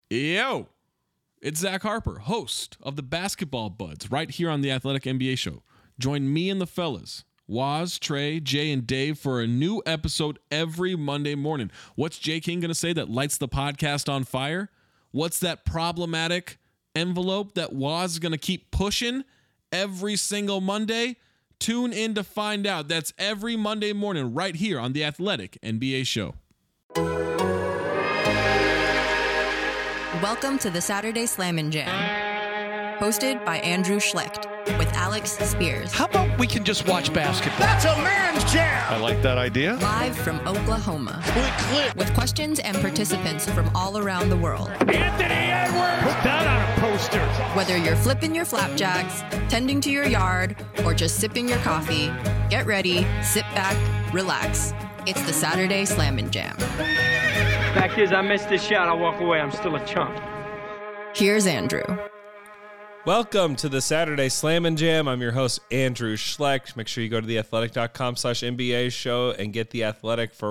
Yo, it's Zach Harper, host of the Basketball Buds, right here on the Athletic NBA Show. Join me and the fellas, Waz, Trey, Jay, and Dave, for a new episode every Monday morning. What's Jay King going to say that lights the podcast on fire? What's that problematic envelope that Waz is going to keep pushing every single Monday? Tune in to find out. That's every Monday morning right here on the Athletic NBA Show. Welcome to the Saturday Slammin' Jam, hosted by Andrew Schlecht with Alex Spears. How about we can just watch basketball? That's a man's jam! I like that idea. Live from Oklahoma. Click. With questions and participants from all around the world. Anthony Edwards! Put that on a poster. Whether you're flipping your flapjacks, tending to your yard, or just sipping your coffee, get ready, sit back, relax. It's the Saturday Slammin' Jam. Fact is, I missed this shot. I'll walk away. I'm still a chump. Here's Andrew. Welcome to the Saturday Slammin' Jam. I'm your host, Andrew Schlecht. Make sure you go to theathletic.com/NBA show and get The Athletic for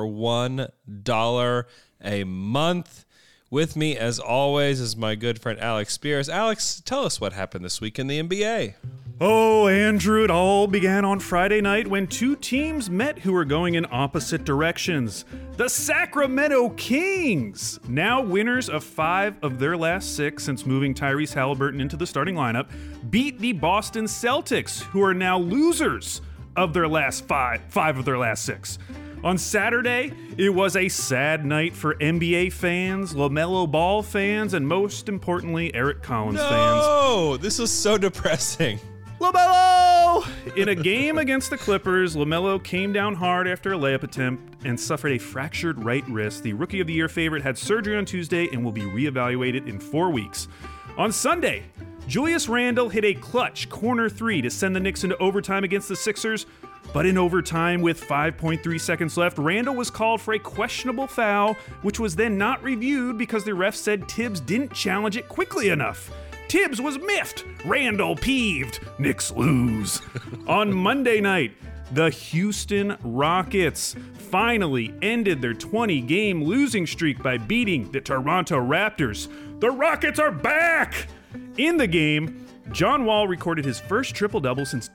$1 a month. With me, as always, is my good friend Alex Spears. Alex, tell us what happened this week in the NBA. Oh, Andrew, it all began on Friday night when two teams met who were going in opposite directions. The Sacramento Kings, now winners of 5 of their last 6 since moving Tyrese Halliburton into the starting lineup, beat the Boston Celtics, who are now losers of their last 5 of their last 6. On Saturday, it was a sad night for NBA fans, LaMelo Ball fans, and most importantly, Eric Collins fans. No, this was so depressing. LaMelo! In a game against the Clippers, LaMelo came down hard after a layup attempt and suffered a fractured right wrist. The Rookie of the Year favorite had surgery on Tuesday and will be reevaluated in 4 weeks. On Sunday, Julius Randle hit a clutch corner 3 to send the Knicks into overtime against the Sixers. But in overtime, with 5.3 seconds left, Randle was called for a questionable foul, which was then not reviewed because the ref said Tibbs didn't challenge it quickly enough. Tibbs was miffed. Randle peeved. Knicks lose. On Monday night, the Houston Rockets finally ended their 20-game losing streak by beating the Toronto Raptors. The Rockets are back! In the game, John Wall recorded his first triple-double since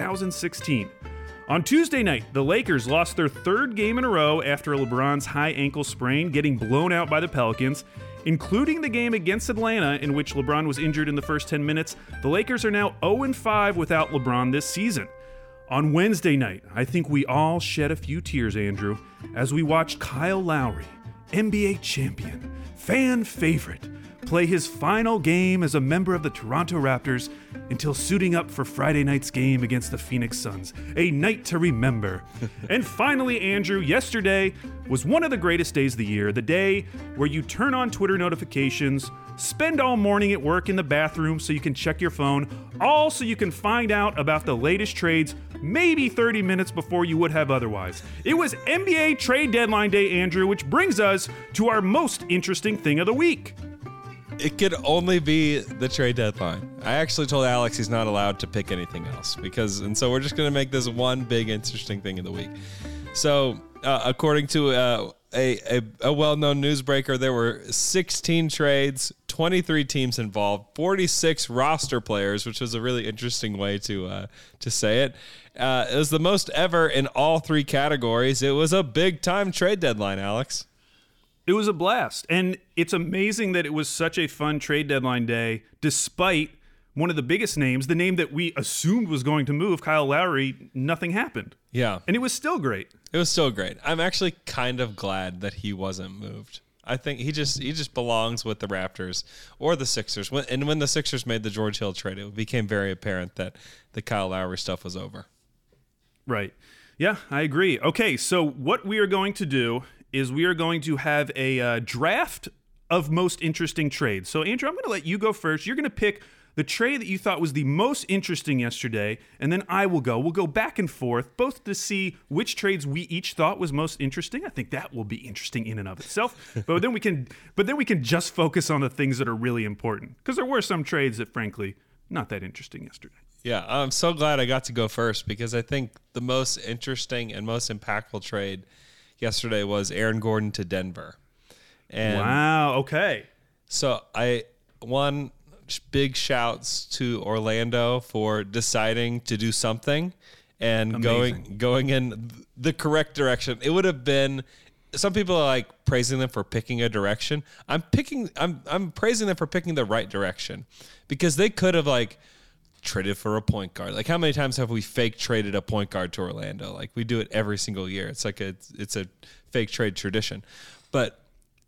2016. On Tuesday night, the Lakers lost their 3rd game in a row after LeBron's high ankle sprain, getting blown out by the Pelicans. Including the game against Atlanta, in which LeBron was injured in the first 10 minutes, the Lakers are now 0-5 without LeBron this season. On Wednesday night, I think we all shed a few tears, Andrew, as we watched Kyle Lowry, NBA champion, fan favorite, play his final game as a member of the Toronto Raptors until suiting up for Friday night's game against the Phoenix Suns. A night to remember. And finally, Andrew, yesterday was one of the greatest days of the year, the day where you turn on Twitter notifications, spend all morning at work in the bathroom so you can check your phone, all so you can find out about the latest trades maybe 30 minutes before you would have otherwise. It was NBA trade deadline day, Andrew, which brings us to our most interesting thing of the week. It could only be the trade deadline. I actually told Alex he's not allowed to pick anything else so we're just going to make this one big interesting thing of the week. So, according to a well-known newsbreaker, there were 16 trades, 23 teams involved, 46 roster players, which was a really interesting way to say it. It was the most ever in all 3 categories. It was a big-time trade deadline, Alex. It was a blast, and it's amazing that it was such a fun trade deadline day, despite one of the biggest names, the name that we assumed was going to move, Kyle Lowry. Nothing happened. Yeah. And it was still great. It was still great. I'm actually kind of glad that he wasn't moved. I think he just belongs with the Raptors or the Sixers. When the Sixers made the George Hill trade, it became very apparent that the Kyle Lowry stuff was over. Right. Yeah, I agree. Okay, so what we are going to do is we are going to have a draft of most interesting trades. So, Andrew, I'm going to let you go first. You're going to pick the trade that you thought was the most interesting yesterday, and then I will go. We'll go back and forth, both to see which trades we each thought was most interesting. I think that will be interesting in and of itself. But then we can just focus on the things that are really important, because there were some trades that, frankly, not that interesting yesterday. Yeah, I'm so glad I got to go first, because I think the most interesting and most impactful trade yesterday was Aaron Gordon to Denver. And wow, okay. So big shouts to Orlando for deciding to do something and going in the correct direction. It would have been, some people are like praising them for picking a direction. I'm praising them for picking the right direction, because they could have like traded for a point guard. Like, how many times have we fake traded a point guard to Orlando? Like, we do it every single year. It's like it's a fake trade tradition. But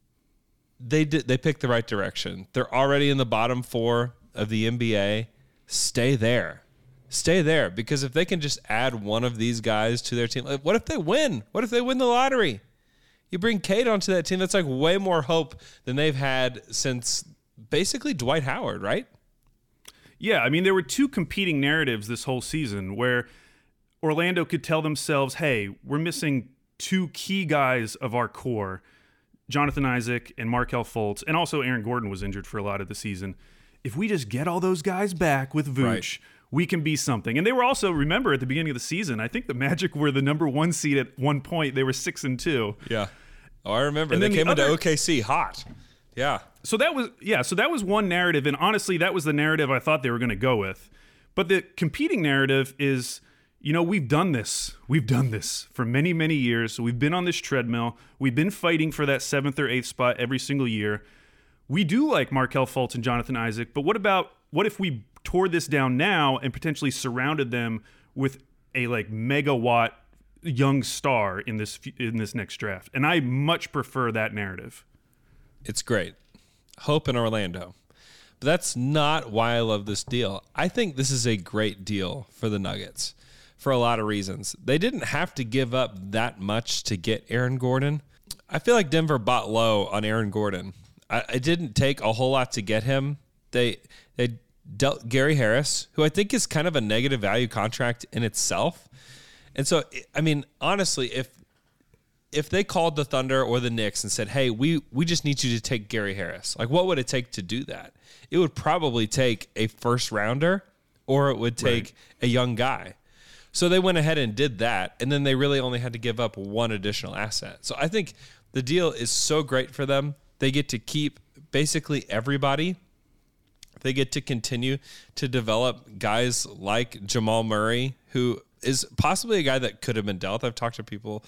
they picked the right direction. They're already in the bottom 4 of the NBA. Stay there, because if they can just add one of these guys to their team, like, what if they win? What if they win the lottery? You bring Cade onto that team. That's like way more hope than they've had since basically Dwight Howard, right? Yeah, I mean, there were 2 competing narratives this whole season where Orlando could tell themselves, hey, we're missing 2 key guys of our core, Jonathan Isaac and Markelle Fultz, and also Aaron Gordon was injured for a lot of the season. If we just get all those guys back with Vooch, we can be something. And they were also, remember, at the beginning of the season, I think the Magic were the number 1 seed at one point. They were 6-2. Yeah. Oh, I remember. And they came into OKC hot. Yeah. So that was one narrative, and honestly, that was the narrative I thought they were going to go with. But the competing narrative is, we've done this. We've done this for many, many years. So we've been on this treadmill. We've been fighting for that 7th or 8th spot every single year. We do like Markelle Fultz and Jonathan Isaac, but what if we tore this down now and potentially surrounded them with a like megawatt young star in this next draft? And I much prefer that narrative. It's great. Hope in Orlando. But that's not why I love this deal. I think this is a great deal for the Nuggets for a lot of reasons. They didn't have to give up that much to get Aaron Gordon. I feel like Denver bought low on Aaron Gordon. It didn't take a whole lot to get him. They dealt Gary Harris, who I think is kind of a negative value contract in itself. And so, I mean, honestly, if they called the Thunder or the Knicks and said, hey, we just need you to take Gary Harris, like, what would it take to do that? It would probably take a first rounder, or it would take a young guy. So they went ahead and did that, and then they really only had to give up one additional asset. So I think the deal is so great for them. They get to keep basically everybody. They get to continue to develop guys like Jamal Murray, who is possibly a guy that could have been dealt. I've talked to people,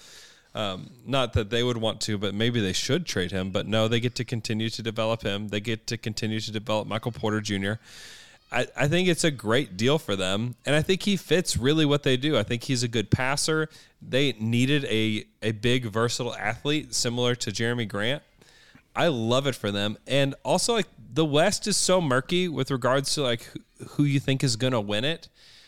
not that they would want to, but maybe they should trade him. But no, they get to continue to develop him. They get to continue to develop Michael Porter Jr. I think it's a great deal for them, and I think he fits really what they do. I think he's a good passer. They needed a big, versatile athlete similar to Jeremy Grant. I love it for them. And also, like, the West is so murky with regards to like who you think is going to win it.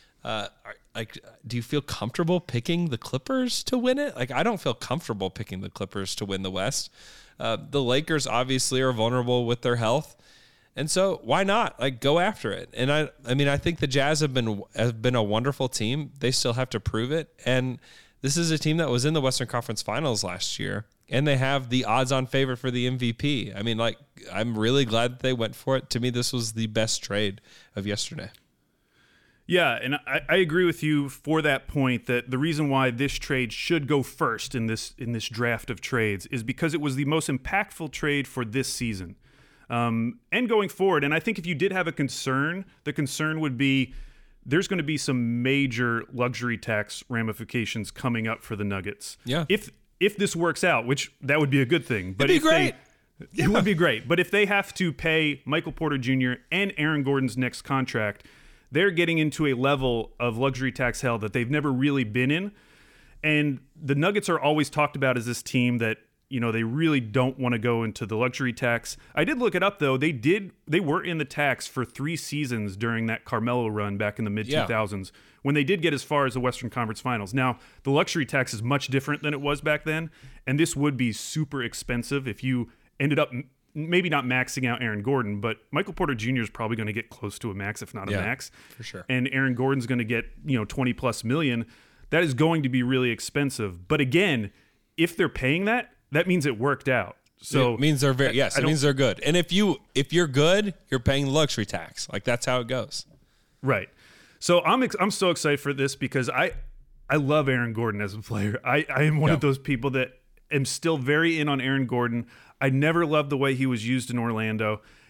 Do you feel comfortable picking the Clippers to win it? Like, I don't feel comfortable picking the Clippers to win the West. The Lakers obviously are vulnerable with their health. And so why not? Like, go after it. And I mean, I think the Jazz have been a wonderful team. They still have to prove it. And this is a team that was in the Western Conference Finals last year, and they have the odds-on favorite for the MVP. I mean, like, I'm really glad that they went for it. To me, this was the best trade of yesterday. Yeah, and I agree with you for that point, that the reason why this trade should go first in this draft of trades is because it was the most impactful trade for this season. And going forward, and I think if you did have a concern, the concern would be there's going to be some major luxury tax ramifications coming up for the Nuggets. Yeah. If this works out, which that would be a good thing. But it'd be great. It would be great. But if they have to pay Michael Porter Jr. and Aaron Gordon's next contract, they're getting into a level of luxury tax hell that they've never really been in. And the Nuggets are always talked about as this team that, you know, they really don't want to go into the luxury tax. I did look it up, though. They were in the tax for 3 seasons during that Carmelo run back in the mid-2000s when they did get as far as the Western Conference Finals. Now, the luxury tax is much different than it was back then, and this would be super expensive if you ended up maybe not maxing out Aaron Gordon, but Michael Porter Jr. is probably going to get close to a max, if not a max. For sure. And Aaron Gordon's going to get, $20+ million. That is going to be really expensive. But again, if they're paying that means it worked out. So it means they're it means they're good. And if you're good, you're paying the luxury tax. Like, that's how it goes. Right. So I'm so excited for this because I love Aaron Gordon as a player. I am one of those people that am still very in on Aaron Gordon. I never loved the way he was used in Orlando.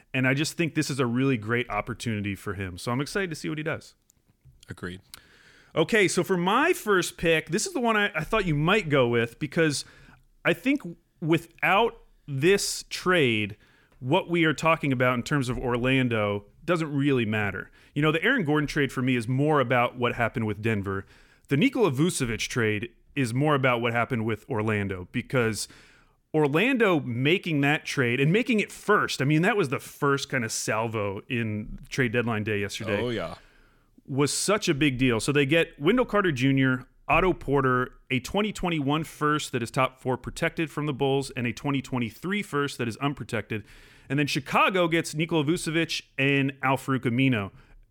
And I just think this is a really great opportunity for him. So I'm excited to see what he does. Agreed. Okay, so for my first pick, this is the one I thought you might go with, because I think without this trade, what we are talking about in terms of Orlando doesn't really matter. You know, the Aaron Gordon trade for me is more about what happened with Denver. The Nikola Vucevic trade is more about what happened with Orlando, because Orlando making that trade and making it first, I mean, that was the first kind of salvo in trade deadline day yesterday. Oh, yeah. Was such a big deal. So they get Wendell Carter Jr., Otto Porter, a 2021 first that is top 4 protected from the Bulls, and a 2023 first that is unprotected. And then Chicago gets Nikola Vucevic and Al-Farouq Amino.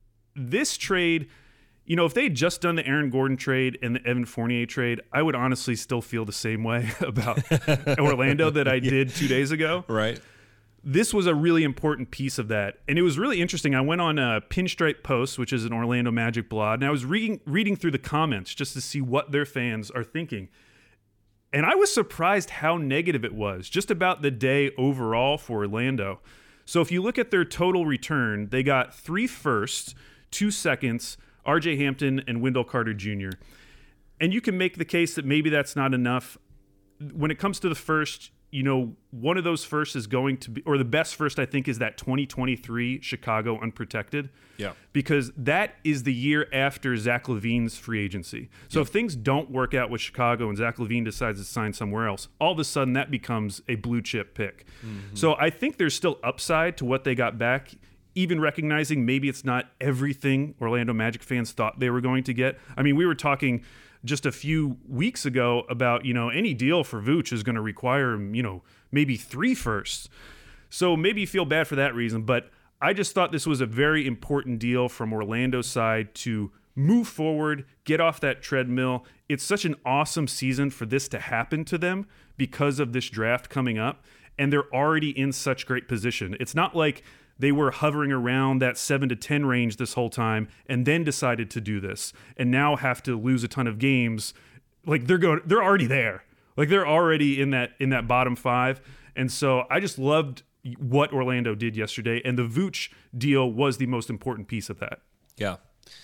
This trade, you know, if they had just done the Aaron Gordon trade and the Evan Fournier trade, I would honestly still feel the same way about Orlando that I did 2 days ago. Right. This was a really important piece of that. And it was really interesting. I went on Pinstripe Post, which is an Orlando Magic blog, and I was reading through the comments just to see what their fans are thinking. And I was surprised how negative it was just about the day overall for Orlando. So if you look at their total return, they got 3 firsts, 2 seconds, RJ Hampton and Wendell Carter Jr. And you can make the case that maybe that's not enough. When it comes to the first, you know, one of those firsts is going to be, or the best first, I think, is that 2023 Chicago unprotected. Yeah. Because that is the year after Zach LaVine's free agency. So if things don't work out with Chicago and Zach LaVine decides to sign somewhere else, all of a sudden that becomes a blue chip pick. Mm-hmm. So I think there's still upside to what they got back, even recognizing maybe it's not everything Orlando Magic fans thought they were going to get. I mean, we were talking just a few weeks ago about, you know, any deal for Vooch is going to require, you know, maybe 3 firsts. So maybe you feel bad for that reason, but I just thought this was a very important deal from Orlando's side to move forward, get off that treadmill. It's such an awesome season for this to happen to them because of this draft coming up, and they're already in such great position. It's not like they were hovering around that 7 to 10 range this whole time and then decided to do this and now have to lose a ton of games. Like they're already there. Like they're already in that bottom 5. And so I just loved what Orlando did yesterday, and the Vooch deal was the most important piece of that. Yeah.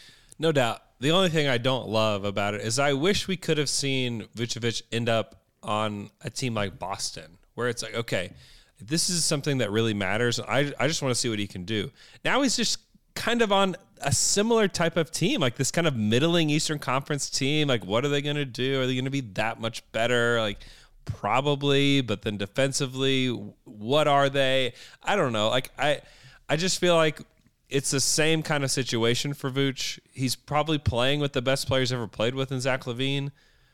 No doubt. The only thing I don't love about it is I wish we could have seen Vucevic end up on a team like Boston, where it's like, okay, this is something that really matters. I just want to see what he can do. Now he's just kind of on a similar type of team, like this kind of middling Eastern Conference team. Like, what are they going to do? Are they going to be that much better? Like, probably, but then defensively, what are they? I don't know. Like, I just feel like it's the same kind of situation for Vooch. He's probably playing with the best players ever played with in Zach LaVine.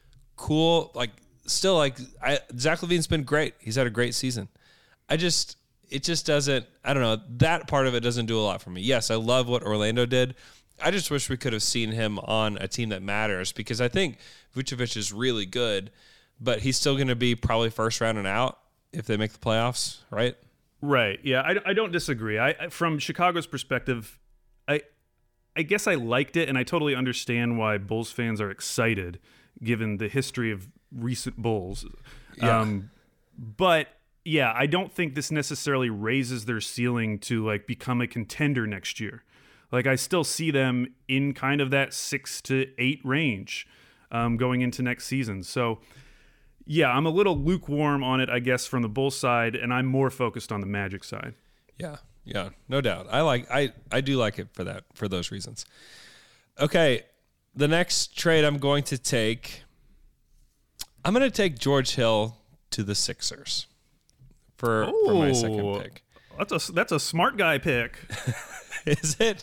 Cool. Like, still, like, Zach LaVine's been great. He's had a great season. It just doesn't, I don't know, that part of it doesn't do a lot for me. Yes, I love what Orlando did. I just wish we could have seen him on a team that matters, because I think Vucevic is really good, but he's still going to be probably first round and out if they make the playoffs, right? Right. Yeah, I don't disagree. From Chicago's perspective, I guess I liked it, and I totally understand why Bulls fans are excited given the history of recent Bulls. Yeah. But yeah, I don't think this necessarily raises their ceiling to like become a contender next year. Like I still see them in kind of that 6 to 8 range going into next season. So yeah, I'm a little lukewarm on it, I guess, from the Bulls side, and I'm more focused on the Magic side. Yeah, no doubt. I do like it for those reasons. Okay, the next trade I'm going to take George Hill to the Sixers for my second pick. That's a smart guy pick. Is it?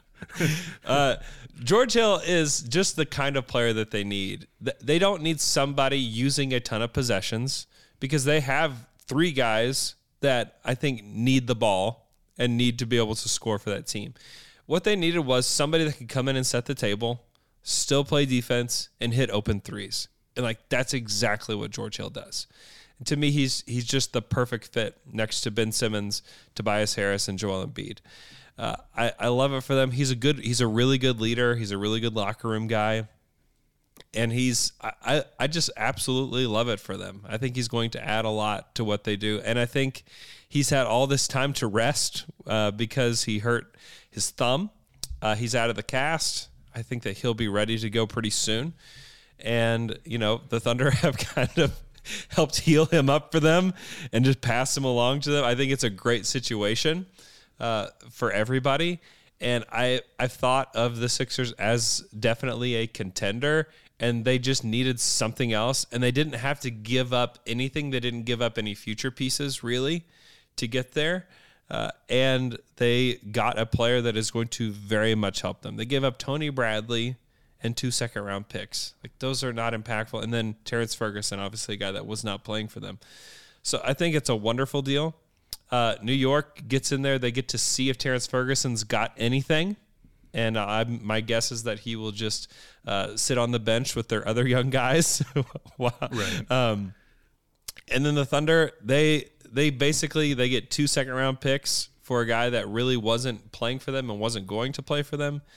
George Hill is just the kind of player that they need. They don't need somebody using a ton of possessions, because they have 3 guys that I think need the ball and need to be able to score for that team. What they needed was somebody that could come in and set the table, still play defense, and hit open threes. And like that's exactly what George Hill does. And to me, he's just the perfect fit next to Ben Simmons, Tobias Harris, and Joel Embiid. I love it for them. He's a really good leader. He's a really good locker room guy. And I just absolutely love it for them. I think he's going to add a lot to what they do. And I think He's had all this time to rest because he hurt his thumb. He's out of the cast. I think that he'll be ready to go pretty soon. And, the Thunder have kind of helped heal him up for them and just pass him along to them. I think it's a great situation for everybody. And I've thought of the Sixers as definitely a contender, and they just needed something else. And they didn't have to give up anything. They didn't give up any future pieces, really, to get there. And they got a player that is going to very much help them. They gave up Tony Bradley and 2 second-round picks. Like, those are not impactful. And then Terrence Ferguson, obviously a guy that was not playing for them. So I think it's a wonderful deal. New York gets in there. They get to see if Terrence Ferguson's got anything. And my guess is that he will just sit on the bench with their other young guys. Right. And then the Thunder, they basically get 2 second-round picks for a guy that really wasn't playing for them and wasn't going to play for them.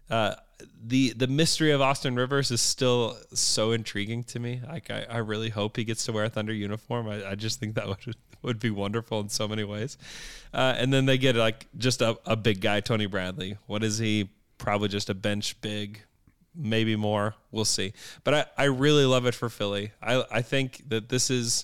The mystery of Austin Rivers is still so intriguing to me. Like, I really hope he gets to wear a Thunder uniform. I just think that would be wonderful in so many ways. And then they get just a big guy, Tony Bradley. What is he? Probably just a bench big, maybe more. We'll see. But I really love it for Philly. I think that this is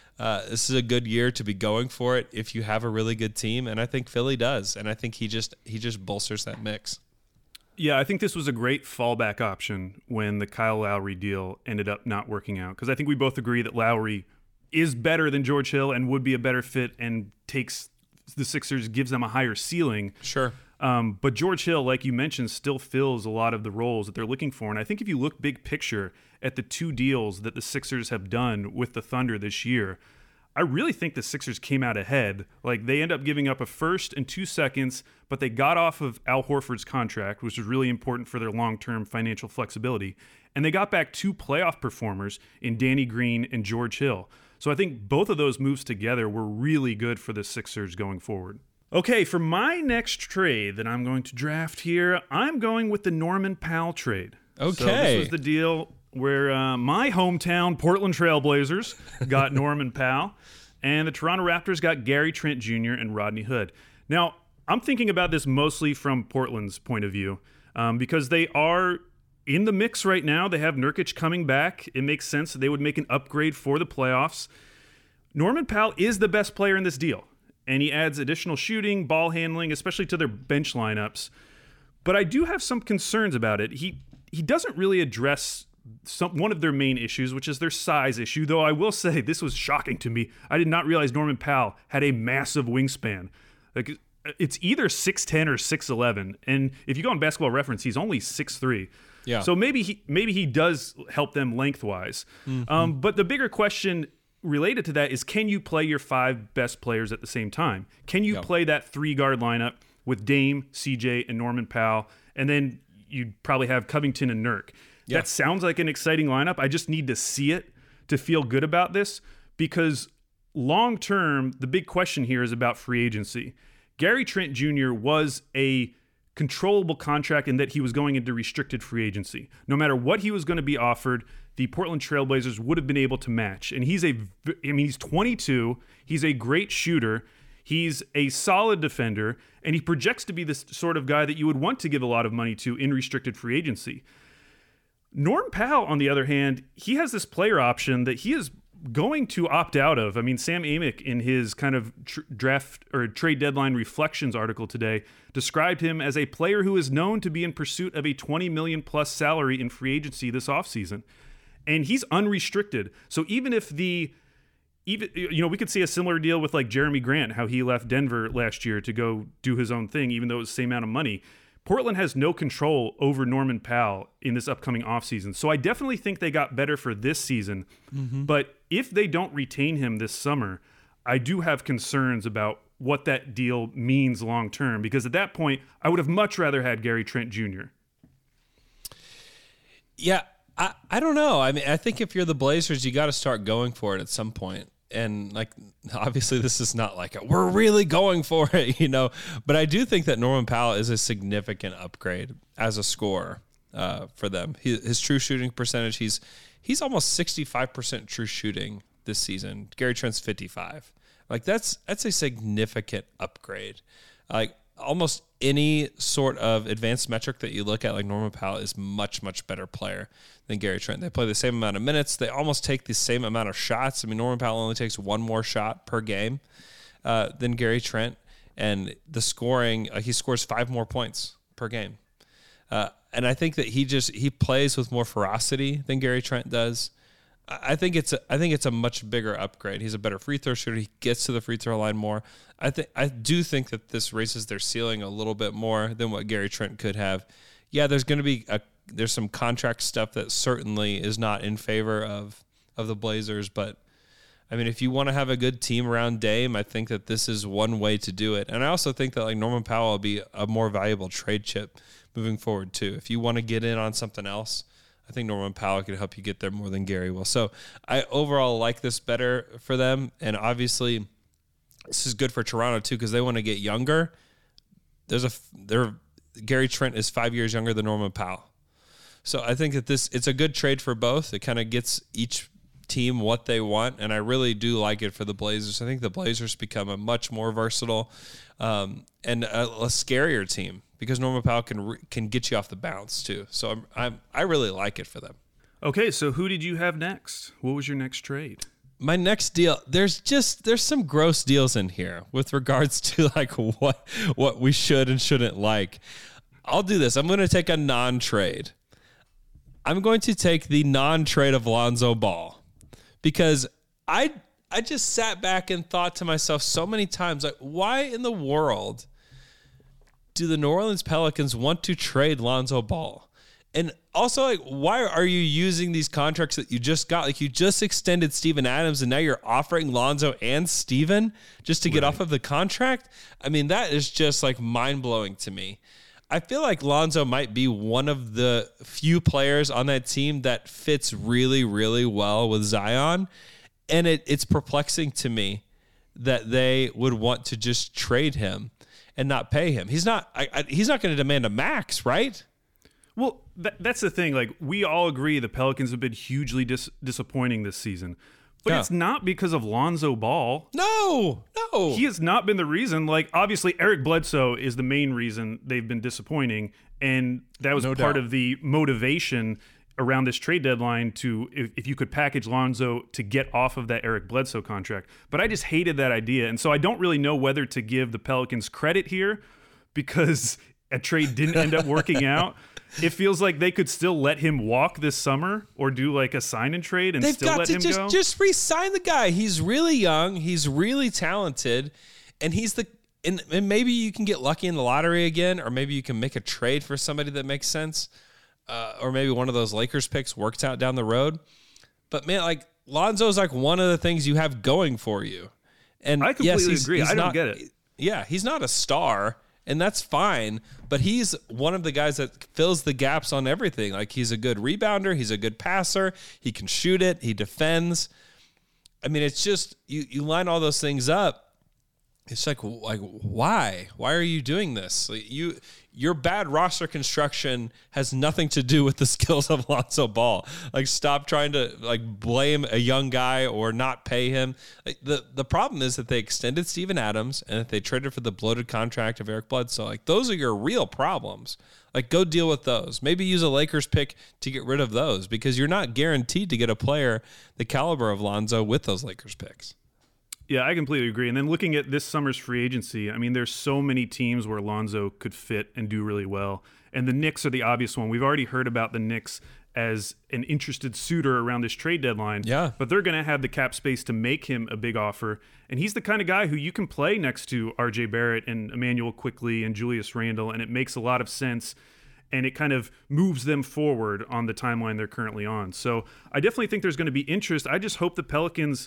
a good year to be going for it if you have a really good team, and I think Philly does. And I think he just bolsters that mix. Yeah, I think this was a great fallback option when the Kyle Lowry deal ended up not working out, because I think we both agree that Lowry is better than George Hill and would be a better fit and takes the Sixers, gives them a higher ceiling. Sure. But George Hill, like you mentioned, still fills a lot of the roles that they're looking for. And I think if you look big picture at the 2 deals that the Sixers have done with the Thunder this year, I really think the Sixers came out ahead. Like, they end up giving up a first and 2 seconds, but they got off of Al Horford's contract, which was really important for their long-term financial flexibility. And they got back 2 playoff performers in Danny Green and George Hill. So I think both of those moves together were really good for the Sixers going forward. Okay, for my next trade that I'm going to draft here, I'm going with the Norman Powell trade. Okay. So this was the deal where my hometown Portland Trailblazers got Norman Powell, and the Toronto Raptors got Gary Trent Jr. and Rodney Hood. Now, I'm thinking about this mostly from Portland's point of view, because they are in the mix right now. They have Nurkic coming back. It makes sense that they would make an upgrade for the playoffs. Norman Powell is the best player in this deal, and he adds additional shooting, ball handling, especially to their bench lineups. But I do have some concerns about it. He doesn't really address one of their main issues, which is their size issue, though I will say this was shocking to me. I did not realize Norman Powell had a massive wingspan. Like, it's either 6'10 or 6'11, and if you go on Basketball Reference, he's only 6'3. Yeah. So maybe he does help them lengthwise. Mm-hmm. But the bigger question related to that is, can you play your 5 best players at the same time? Can you play that 3-guard lineup with Dame, CJ, and Norman Powell, and then you'd probably have Covington and Nurk? Yeah. That sounds like an exciting lineup. I just need to see it to feel good about this, because long term, the big question here is about free agency. Gary Trent Jr. was a controllable contract in that he was going into restricted free agency. No matter what he was going to be offered, the Portland Trailblazers would have been able to match. And he's 22. He's a great shooter. He's a solid defender, and he projects to be the sort of guy that you would want to give a lot of money to in restricted free agency. Norm Powell, on the other hand, he has this player option that he is going to opt out of. I mean, Sam Amick, in his kind of draft or trade deadline reflections article today, described him as a player who is known to be in pursuit of a $20 million plus salary in free agency this offseason. And he's unrestricted. So we could see a similar deal with like Jeremy Grant, how he left Denver last year to go do his own thing, even though it was the same amount of money. Portland has no control over Norman Powell in this upcoming offseason. So I definitely think they got better for this season. Mm-hmm. But if they don't retain him this summer, I do have concerns about what that deal means long term, because at that point, I would have much rather had Gary Trent Jr. Yeah, I don't know. I mean, I think if you're the Blazers, you got to start going for it at some point. And like, obviously this is not like we're really going for it, but I do think that Norman Powell is a significant upgrade as a scorer for them. His true shooting percentage, he's almost 65% true shooting this season. Gary Trent's 55. Like that's a significant upgrade. Like almost any sort of advanced metric that you look at, like Norman Powell is much, much better player than Gary Trent. They play the same amount of minutes. They almost take the same amount of shots. I mean, Norman Powell only takes one more shot per game than Gary Trent. And the scoring, he scores 5 more points per game. And I think that he plays with more ferocity than Gary Trent does. I think it's a much bigger upgrade. He's a better free throw shooter. He gets to the free throw line more. I do think that this raises their ceiling a little bit more than what Gary Trent could have. Yeah, there's going to be there's some contract stuff that certainly is not in favor of the Blazers, but I mean, if you want to have a good team around Dame, I think that this is one way to do it. And I also think that like Norman Powell will be a more valuable trade chip moving forward too. If you want to get in on something else, I think Norman Powell could help you get there more than Gary will. So I overall like this better for them. And obviously this is good for Toronto too, because they want to get younger. Gary Trent is 5 years younger than Norman Powell. So I think that it's a good trade for both. It kind of gets each team what they want, and I really do like it for the Blazers. I think the Blazers become a much more versatile and a scarier team because Norman Powell can get you off the bounce too. So I really like it for them. Okay, so who did you have next? What was your next trade? My next deal, there's some gross deals in here with regards to like what we should and shouldn't like. I'll do this. I'm going to take a non-trade. I'm going to take the non-trade of Lonzo Ball. Because I just sat back and thought to myself so many times, like, why in the world do the New Orleans Pelicans want to trade Lonzo Ball? And also, like, why are you using these contracts that you just got? Like, you just extended Steven Adams, and now you're offering Lonzo and Steven just to get off of the contract? I mean, that is just, like, mind-blowing to me. I feel like Lonzo might be one of the few players on that team that fits really, really well with Zion. And it's perplexing to me that they would want to just trade him and not pay him. He's not going to demand a max, right? Well, that's the thing. Like, we all agree the Pelicans have been hugely disappointing this season. But it's not because of Lonzo Ball. No. He has not been the reason. Like, obviously, Eric Bledsoe is the main reason they've been disappointing. And that was part of the motivation around this trade deadline to, if you could package Lonzo to get off of that Eric Bledsoe contract. But I just hated that idea. And so I don't really know whether to give the Pelicans credit here because a trade didn't end up working out. It feels like they could still let him walk this summer or do like a sign and trade and still let him go. They've got to just re-sign the guy. He's really young. He's really talented. And and maybe you can get lucky in the lottery again, or maybe you can make a trade for somebody that makes sense. Or maybe one of those Lakers picks works out down the road. But man, like Lonzo's like one of the things you have going for you. And I completely agree. I don't get it. Yeah, he's not a star. And that's fine, but he's one of the guys that fills the gaps on everything. Like, he's a good rebounder. He's a good passer. He can shoot it. He defends. I mean, it's just, you line all those things up. It's like why? Why are you doing this? Like, your bad roster construction has nothing to do with the skills of Lonzo Ball. Like, stop trying to like blame a young guy or not pay him. Like, the problem is that they extended Steven Adams and that they traded for the bloated contract of Eric Bledsoe. Like, those are your real problems. Like, go deal with those. Maybe use a Lakers pick to get rid of those because you're not guaranteed to get a player the caliber of Lonzo with those Lakers picks. Yeah, I completely agree. And then looking at this summer's free agency, I mean, there's so many teams where Lonzo could fit and do really well. And the Knicks are the obvious one. We've already heard about the Knicks as an interested suitor around this trade deadline. Yeah. But they're going to have the cap space to make him a big offer. And he's the kind of guy who you can play next to RJ Barrett and Emmanuel Quickley and Julius Randle. And it makes a lot of sense. And it kind of moves them forward on the timeline they're currently on. So I definitely think there's going to be interest. I just hope the Pelicans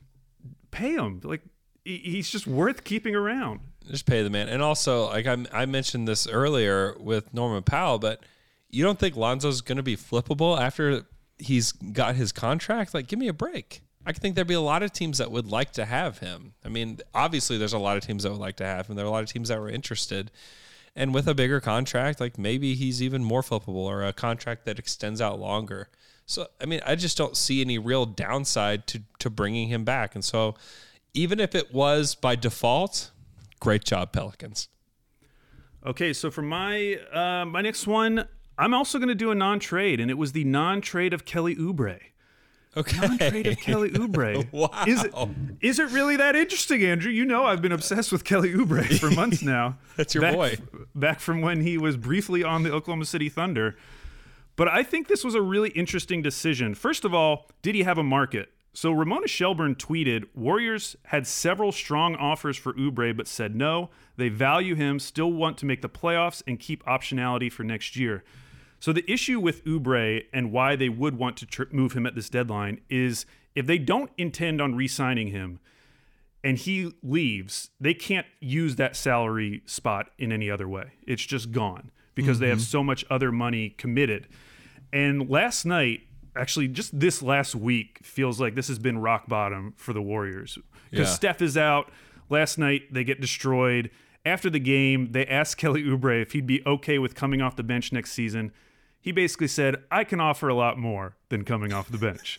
pay him. Like, he's just worth keeping around. Just pay the man. And also, like I mentioned this earlier with Norman Powell, but you don't think Lonzo's going to be flippable after he's got his contract? Like, give me a break. I think there'd be a lot of teams that would like to have him. I mean, obviously there's a lot of teams that would like to have him. There are a lot of teams that were interested. And with a bigger contract, like maybe he's even more flippable or a contract that extends out longer. So, I mean, I just don't see any real downside to bringing him back. And so even if it was by default, great job, Pelicans. Okay, so for my my next one, I'm also going to do a non-trade, and it was the non-trade of Kelly Oubre. Okay. Non-trade of Kelly Oubre. Wow. Is it really that interesting, Andrew? You know I've been obsessed with Kelly Oubre for months now. That's your boy. Back from when he was briefly on the Oklahoma City Thunder. But I think this was a really interesting decision. First of all, did he have a market? So Ramona Shelburne tweeted, Warriors had several strong offers for Oubre, but said no. They value him, still want to make the playoffs, and keep optionality for next year. So the issue with Oubre and why they would want to move him at this deadline is if they don't intend on re-signing him and he leaves, they can't use that salary spot in any other way. It's just gone because they have so much other money committed. And last night, actually just this last week, feels like this has been rock bottom for the Warriors because Steph is out. Last night, they get destroyed. After the game, they asked Kelly Oubre if he'd be okay with coming off the bench next season. He basically said, I can offer a lot more than coming off the bench.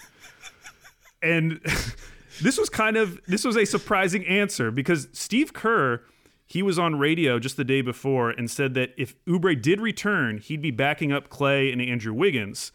And this was a surprising answer because Steve Kerr, he was on radio just the day before and said that if Oubre did return, he'd be backing up Clay and Andrew Wiggins.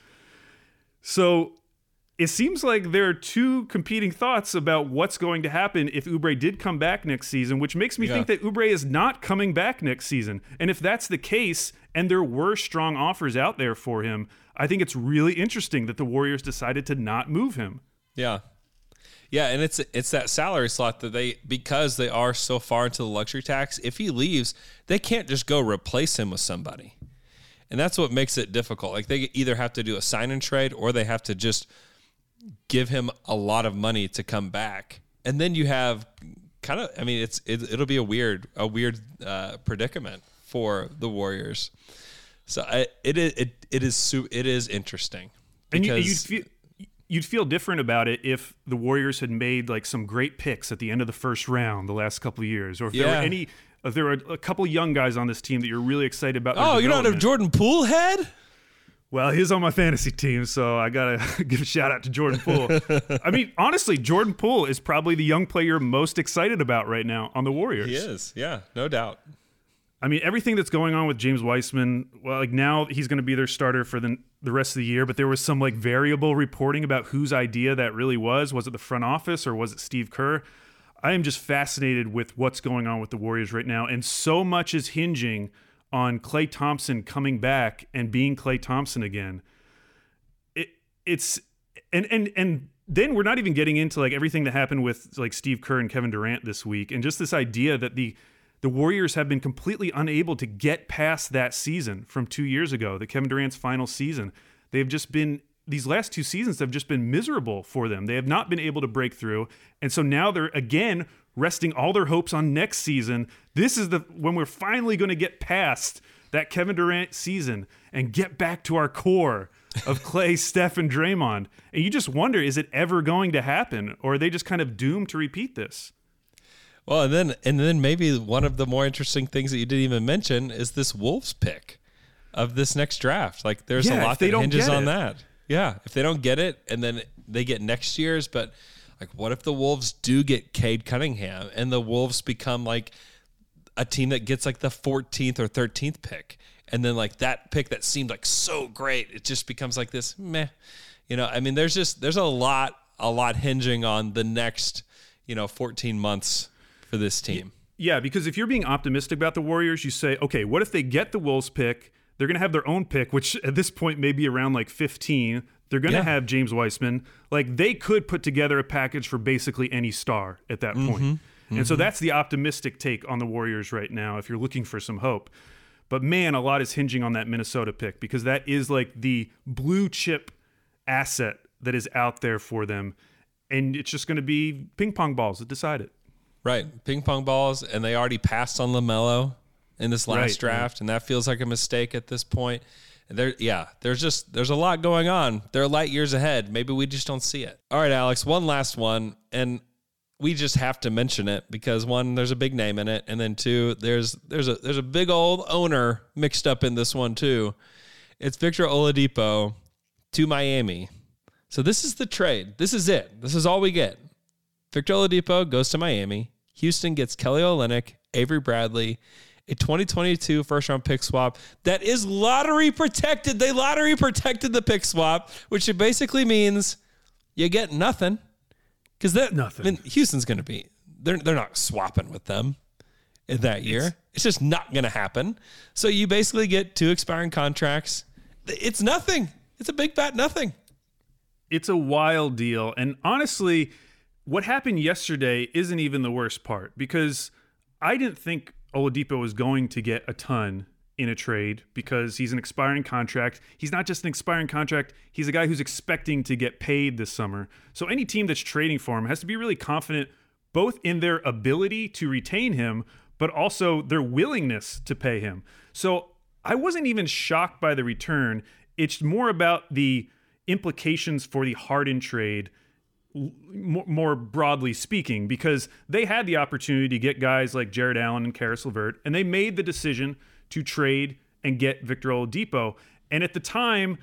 So it seems like there are two competing thoughts about what's going to happen if Oubre did come back next season, which makes me think that Oubre is not coming back next season. And if that's the case, and there were strong offers out there for him, I think it's really interesting that the Warriors decided to not move him. Yeah. Yeah, and it's that salary slot that because they are so far into the luxury tax, if he leaves, they can't just go replace him with somebody. And that's what makes it difficult. Like they either have to do a sign and trade or they have to just give him a lot of money to come back. And then you have it'll be a weird predicament for the Warriors. So it is interesting. Because and you'd feel different about it if the Warriors had made like some great picks at the end of the first round the last couple of years, or if there were a couple young guys on this team that you're really excited about. Oh, you're not a Jordan Poole head? Well, he's on my fantasy team, so I got to give a shout out to Jordan Poole. I mean, honestly, Jordan Poole is probably the young player you're most excited about right now on the Warriors. He is, yeah, no doubt. I mean, everything that's going on with James Wiseman, well, like now he's going to be their starter for the rest of the year, but there was some like variable reporting about whose idea that really was. Was it the front office or was it Steve Kerr? I am just fascinated with what's going on with the Warriors right now, and so much is hinging on Klay Thompson coming back and being Klay Thompson again. It's then we're not even getting into like everything that happened with like Steve Kerr and Kevin Durant this week, and just this idea that the Warriors have been completely unable to get past that season from 2 years ago, the Kevin Durant's final season. They've just been, these last two seasons have just been miserable for them. They have not been able to break through. And so now they're again resting all their hopes on next season. This is when we're finally going to get past that Kevin Durant season and get back to our core of Klay, Steph, and Draymond. And you just wonder, is it ever going to happen? Or are they just kind of doomed to repeat this? Well, and then maybe one of the more interesting things that you didn't even mention is this Wolves pick of this next draft. Like there's a lot that hinges on that. Yeah, if they don't get it and then they get next year's, but like what if the Wolves do get Cade Cunningham and the Wolves become like a team that gets like the 14th or 13th pick, and then like that pick that seemed like so great, it just becomes like this meh. You know, I mean there's a lot hinging on the next, 14 months for this team. Yeah, because if you're being optimistic about the Warriors, you say, okay, what if they get the Wolves pick? They're going to have their own pick, which at this point may be around like 15. They're going to have James Wiseman. Like they could put together a package for basically any star at that point. And so that's the optimistic take on the Warriors right now if you're looking for some hope. But man, a lot is hinging on that Minnesota pick because that is like the blue chip asset that is out there for them. And it's just going to be ping pong balls that decide it. Right, ping pong balls, and they already passed on LaMelo in this last draft, and that feels like a mistake at this point. And there's a lot going on. They're light years ahead. Maybe we just don't see it. All right, Alex, one last one, and we just have to mention it because one, there's a big name in it, and then two, there's a big old owner mixed up in this one too. It's Victor Oladipo to Miami. So this is the trade. This is it. This is all we get. Victor Oladipo goes to Miami. Houston gets Kelly Olynyk, Avery Bradley, a 2022 first-round pick swap that is lottery protected. They lottery protected the pick swap, which basically means you get nothing. Because nothing. I mean, Houston's going to be, they're not swapping with them in that year. It's just not going to happen. So you basically get 2 expiring contracts. It's nothing. It's a big fat nothing. It's a wild deal. And honestly, what happened yesterday isn't even the worst part, because I didn't think Oladipo was going to get a ton in a trade because he's an expiring contract. He's not just an expiring contract. He's a guy who's expecting to get paid this summer. So any team that's trading for him has to be really confident both in their ability to retain him, but also their willingness to pay him. So I wasn't even shocked by the return. It's more about the implications for the Harden trade, more broadly speaking, because they had the opportunity to get guys like Jared Allen and Karis LeVert, and they made the decision to trade and get Victor Oladipo. And at the time,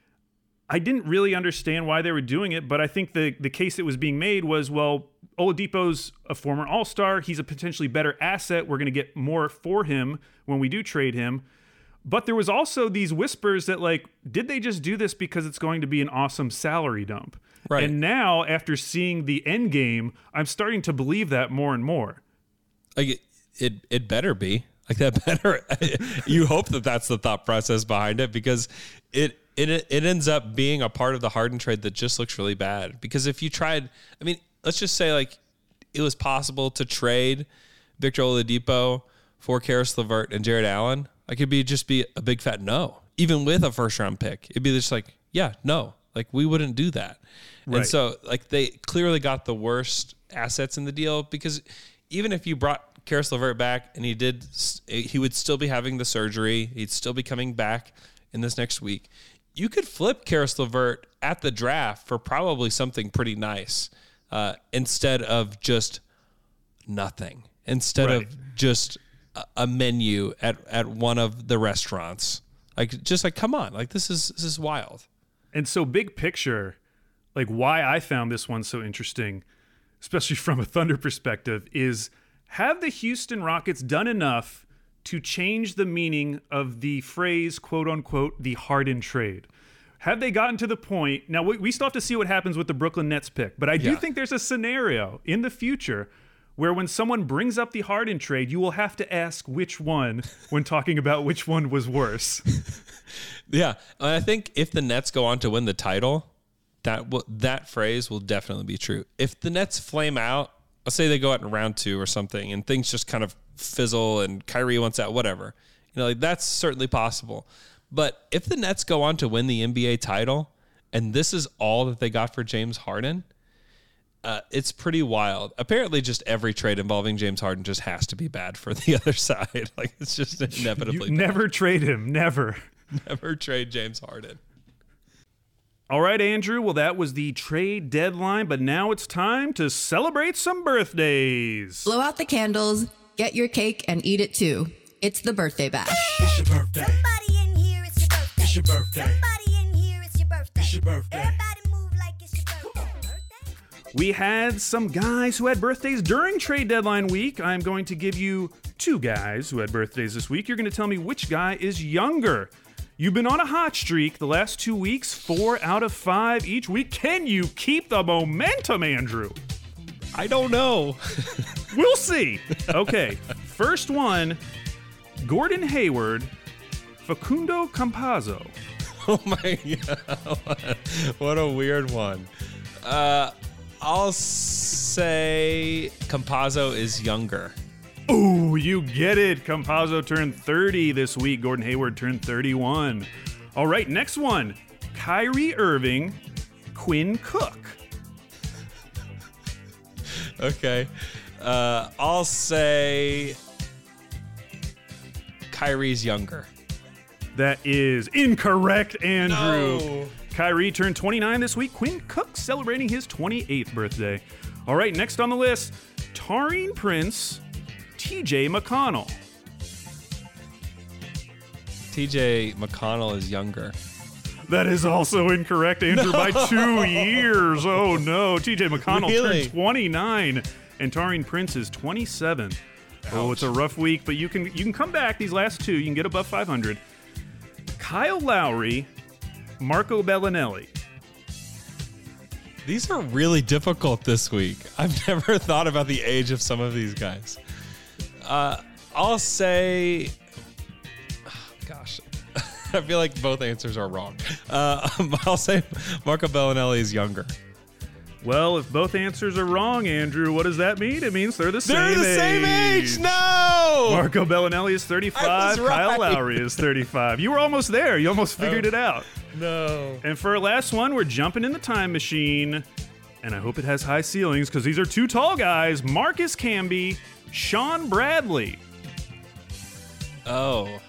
I didn't really understand why they were doing it, but I think the case that was being made was, well, Oladipo's a former All-Star. He's a potentially better asset. We're going to get more for him when we do trade him. But there was also these whispers that, like, did they just do this because it's going to be an awesome salary dump? Right. And now, after seeing the end game, I'm starting to believe that more and more. Like it better be. Like that better. You hope that that's the thought process behind it, because it ends up being a part of the Harden trade that just looks really bad. Because if you tried, I mean, let's just say like it was possible to trade Victor Oladipo for Karis LeVert and Jared Allen. Like it'd just be a big fat no, even with a first round pick. It'd be just like, yeah, no, like we wouldn't do that. Right. And so like they clearly got the worst assets in the deal, because even if you brought Karis LeVert back and he would still be having the surgery. He'd still be coming back in this next week. You could flip Karis LeVert at the draft for probably something pretty nice, instead of just nothing, instead of just a menu at one of the restaurants. Like, come on, like this is wild. And so big picture, like why I found this one so interesting, especially from a Thunder perspective, is have the Houston Rockets done enough to change the meaning of the phrase, quote unquote, the Harden trade? Have they gotten to the point? Now, we still have to see what happens with the Brooklyn Nets pick, but I do think there's a scenario in the future where when someone brings up the Harden trade, you will have to ask which one when talking about which one was worse. Yeah. I think if the Nets go on to win the title, that phrase will definitely be true. If the Nets flame out, let's say they go out in round 2 or something and things just kind of fizzle and Kyrie wants out, whatever, like that's certainly possible. But if the Nets go on to win the NBA title and this is all that they got for James Harden, it's pretty wild. Apparently just every trade involving James Harden just has to be bad for the other side. Like it's just inevitably never trade him. Never trade James Harden. All right, Andrew. Well, that was the trade deadline, but now it's time to celebrate some birthdays. Blow out the candles, get your cake, and eat it too. It's the birthday bash. It's your birthday. Somebody in here, it's your birthday. It's your birthday. Somebody in here, it's your birthday. It's your birthday. Everybody move like it's your birthday. We had some guys who had birthdays during trade deadline week. I'm going to give you 2 guys who had birthdays this week. You're going to tell me which guy is younger. You've been on a hot streak the last 2 weeks, 4 out of 5 each week. Can you keep the momentum, Andrew? I don't know. We'll see. Okay, first one, Gordon Hayward, Facundo Campazzo. Oh my God. What a weird one. I'll say Campazzo is younger. Ooh, you get it. Campazzo turned 30 this week. Gordon Hayward turned 31. All right, next one. Kyrie Irving, Quinn Cook. Okay. I'll say Kyrie's younger. That is incorrect, Andrew. No. Kyrie turned 29 this week. Quinn Cook celebrating his 28th birthday. All right, next on the list, Taurean Prince, TJ McConnell. TJ McConnell is younger. That is also incorrect, Andrew, by 2 years. Oh, no. TJ McConnell turned 29, and Taurean Prince is 27. Oh, it's a rough week, but you can come back these last two. You can get above 500. Kyle Lowry, Marco Bellinelli. These are really difficult this week. I've never thought about the age of some of these guys. I'll say... gosh... I feel like both answers are wrong. I'll say Marco Bellinelli is younger. Well, if both answers are wrong, Andrew, what does that mean? It means they're the same age. They're the same age. No! Marco Bellinelli is 35. Right. Kyle Lowry is 35. You were almost there. You almost figured it out. No. And for our last one, we're jumping in the time machine. And I hope it has high ceilings because these are two tall guys. Marcus Camby, Sean Bradley. Oh.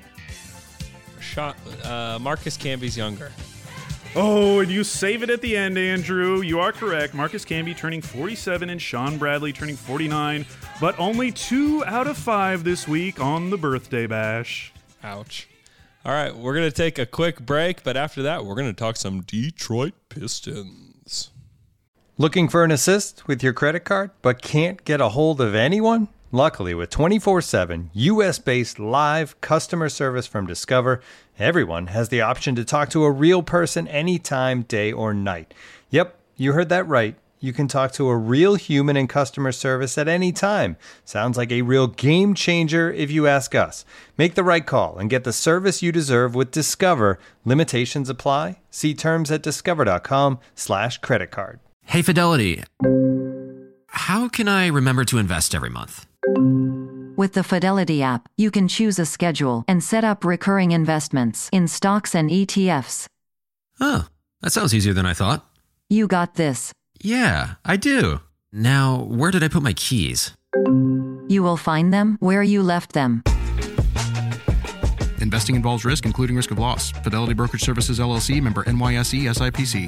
Marcus Camby's younger. Oh, and you save it at the end, Andrew. You are correct. Marcus Camby turning 47 and Sean Bradley turning 49. But only 2 out of 5 this week on the birthday bash. Ouch. All right, we're going to take a quick break, but after that, we're going to talk some Detroit Pistons. Looking for an assist with your credit card, but can't get a hold of anyone? Luckily, with 24/7 U.S.-based live customer service from Discover, everyone has the option to talk to a real person anytime, day or night. Yep, you heard that right. You can talk to a real human in customer service at any time. Sounds like a real game changer if you ask us. Make the right call and get the service you deserve with Discover. Limitations apply. See terms at discover.com/creditcard. Hey, Fidelity. How can I remember to invest every month? With the Fidelity app, you can choose a schedule and set up recurring investments in stocks and ETFs. Oh, that sounds easier than I thought. You got this. Yeah, I do. Now, where did I put my keys? You will find them where you left them. Investing involves risk, including risk of loss. Fidelity Brokerage Services, LLC, member NYSE, SIPC.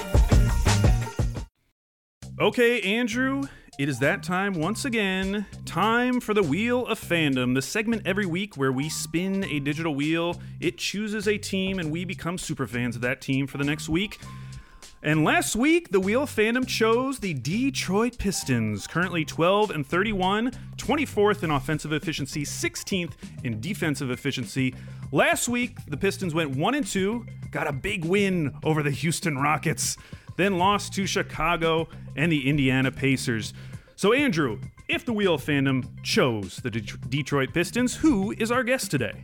Okay, Andrew, it is that time once again. Time for the Wheel of Fandom, the segment every week where we spin a digital wheel. It chooses a team, and we become superfans of that team for the next week. And last week, the Wheel of Fandom chose the Detroit Pistons, currently 12-31, 24th in offensive efficiency, 16th in defensive efficiency. Last week, the Pistons went 1-2, got a big win over the Houston Rockets, then lost to Chicago and the Indiana Pacers. So, Andrew, if the Wheel of Fandom chose the Detroit Pistons, who is our guest today?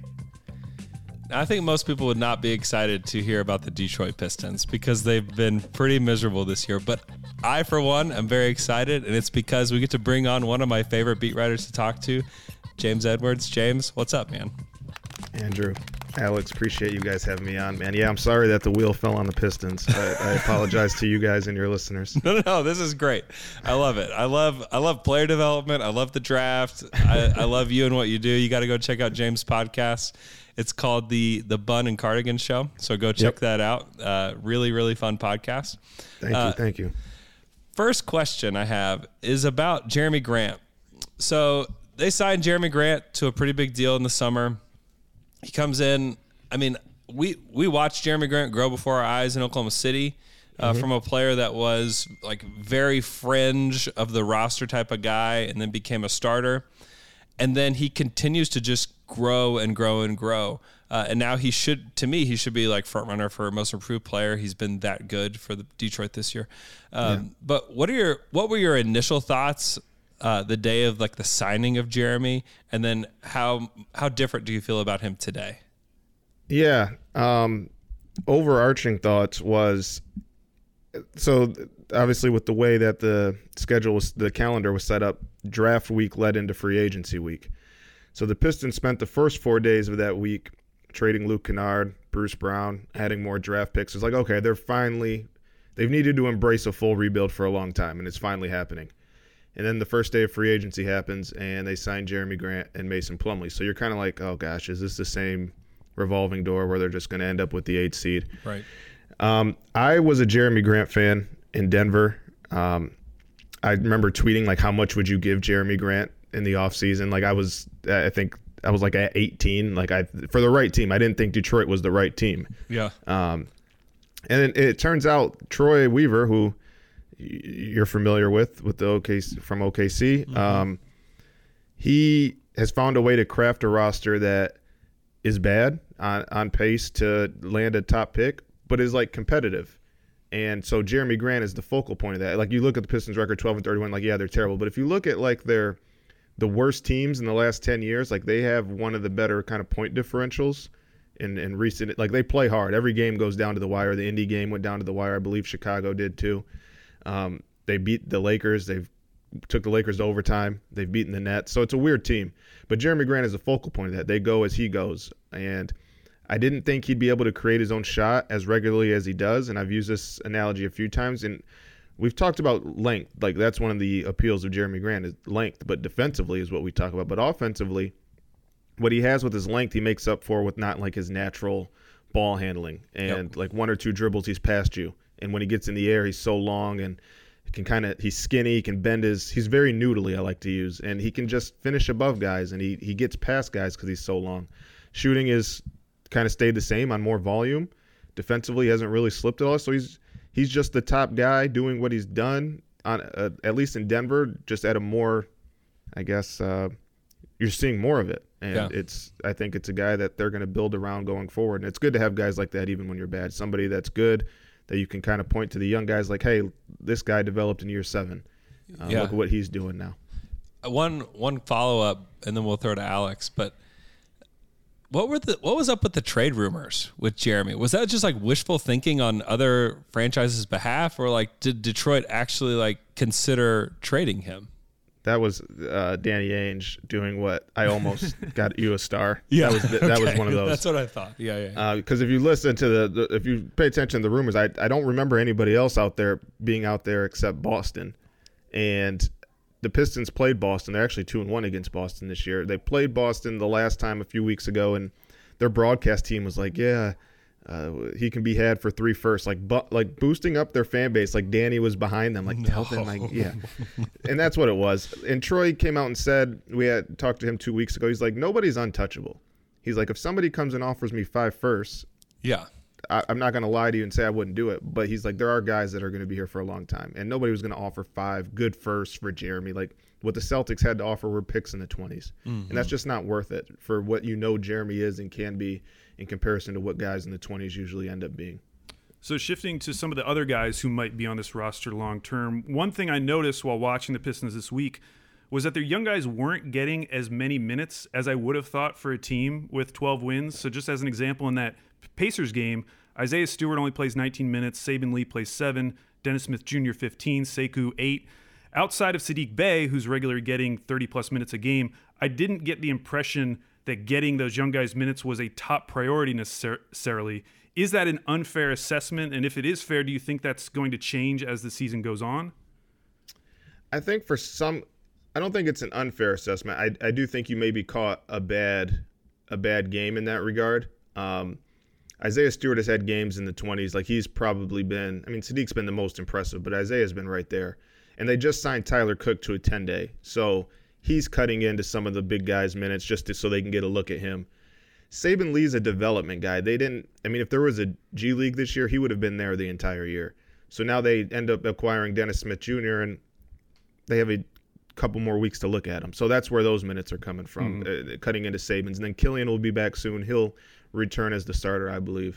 I think most people would not be excited to hear about the Detroit Pistons because they've been pretty miserable this year. But I, for one, am very excited, and it's because we get to bring on one of my favorite beat writers to talk to, James Edwards. James, what's up, man? Andrew, Alex, appreciate you guys having me on, man. Yeah, I'm sorry that the wheel fell on the Pistons. I apologize to you guys and your listeners. No, this is great. I love it. I love player development. I love the draft. I love you and what you do. You got to go check out James' podcast. It's called the Bun and Cardigan Show. So go check that out. Really, really fun podcast. Thank you. First question I have is about Jeremy Grant. So they signed Jeremy Grant to a pretty big deal in the summer. He comes in. I mean, we watched Jeremy Grant grow before our eyes in Oklahoma City from a player that was like very fringe of the roster type of guy and then became a starter. And then he continues to just grow and grow and grow. And now he should be like front runner for most improved player. He's been that good for the Detroit this year. But what were your initial thoughts the day of like the signing of Jeremy, and then how different do you feel about him today? Yeah. Overarching thoughts was, so obviously with the way that the calendar was set up, draft week led into free agency week. So the Pistons spent the first 4 days of that week trading Luke Kennard, Bruce Brown, adding more draft picks. It's like, okay, they've needed to embrace a full rebuild for a long time, and it's finally happening. And then the first day of free agency happens, and they sign Jeremy Grant and Mason Plumlee. So you're kind of like, oh, gosh, is this the same revolving door where they're just going to end up with the 8th seed? Right. I was a Jeremy Grant fan in Denver. I remember tweeting, like, how much would you give Jeremy Grant in the offseason? Like, I think I was like at 18. Like, for the right team. I didn't think Detroit was the right team. Yeah. And it turns out Troy Weaver, who you're familiar with the OKC from OKC, he has found a way to craft a roster that is bad on pace to land a top pick, but is like competitive. And so Jeremy Grant is the focal point of that. Like you look at the Pistons record 12-31, like, yeah, they're terrible. But if you look at like the worst teams in the last 10 years, like they have one of the better kind of point differentials in recent, like they play hard. Every game goes down to the wire. The Indy game went down to the wire. I believe Chicago did too. They beat the Lakers. They've took the Lakers to overtime. They've beaten the Nets. So it's a weird team. But Jeremy Grant is the focal point of that. They go as he goes. And I didn't think he'd be able to create his own shot as regularly as he does. And I've used this analogy a few times. And we've talked about length. Like that's one of the appeals of Jeremy Grant is length. But defensively is what we talk about. But offensively, what he has with his length, he makes up for with not like his natural ball handling. And like one or two dribbles, he's past you. And when he gets in the air, he's so long and he's skinny, he can bend he's very noodly, I like to use, and he can just finish above guys, and he gets past guys because he's so long. Shooting is kind of stayed the same on more volume. Defensively, he hasn't really slipped at all, so he's just the top guy doing what he's done, on at least in Denver, just at a more, I guess, you're seeing more of it. And I think it's a guy that they're going to build around going forward, and it's good to have guys like that even when you're bad. Somebody that's good, that you can kind of point to the young guys like, hey, this guy developed in year 7. Look at what he's doing now. One follow-up, and then we'll throw to Alex. But what was up with the trade rumors with Jeremy? Was that just like wishful thinking on other franchises' behalf, or like did Detroit actually like consider trading him? That was Danny Ainge doing what I almost got you a star. Yeah, that was one of those. That's what I thought. Yeah. Because if you listen to if you pay attention to the rumors, I don't remember anybody else being out there except Boston. And the Pistons played Boston. They're actually 2-1 against Boston this year. They played Boston the last time a few weeks ago, and their broadcast team was like, he can be had for 3 firsts, like boosting up their fan base. Like Danny was behind them, like tell them, like and that's what it was. And Troy came out and said, we had talked to him 2 weeks ago. He's like, nobody's untouchable. He's like, if somebody comes and offers me 5 firsts, I'm not going to lie to you and say I wouldn't do it. But he's like, there are guys that are going to be here for a long time, and nobody was going to offer 5 good firsts for Jeremy. Like what the Celtics had to offer were picks in the 20s, and that's just not worth it for what Jeremy is and can be in comparison to what guys in the 20s usually end up being. So shifting to some of the other guys who might be on this roster long term, one thing I noticed while watching the Pistons this week was that their young guys weren't getting as many minutes as I would have thought for a team with 12 wins. So just as an example, in that Pacers game, Isaiah Stewart only plays 19 minutes, Saben Lee plays 7, Dennis Smith Jr. 15, Sekou 8. Outside of Sadiq Bey, who's regularly getting 30-plus minutes a game, I didn't get the impression that getting those young guys minutes was a top priority necessarily. Is that an unfair assessment? And if it is fair, do you think that's going to change as the season goes on? I think for some, I don't think it's an unfair assessment. I do think you maybe caught a bad game in that regard. Isaiah Stewart has had games in the 20s. Like he's probably been, Sadiq's been the most impressive, but Isaiah's been right there. And they just signed Tyler Cook to a 10-day. So he's cutting into some of the big guys' minutes just so they can get a look at him. Saben Lee's a development guy. If there was a G League this year, he would have been there the entire year. So now they end up acquiring Dennis Smith Jr., and they have a couple more weeks to look at him. So that's where those minutes are coming from, cutting into Saban's. And then Killian will be back soon. He'll return as the starter, I believe.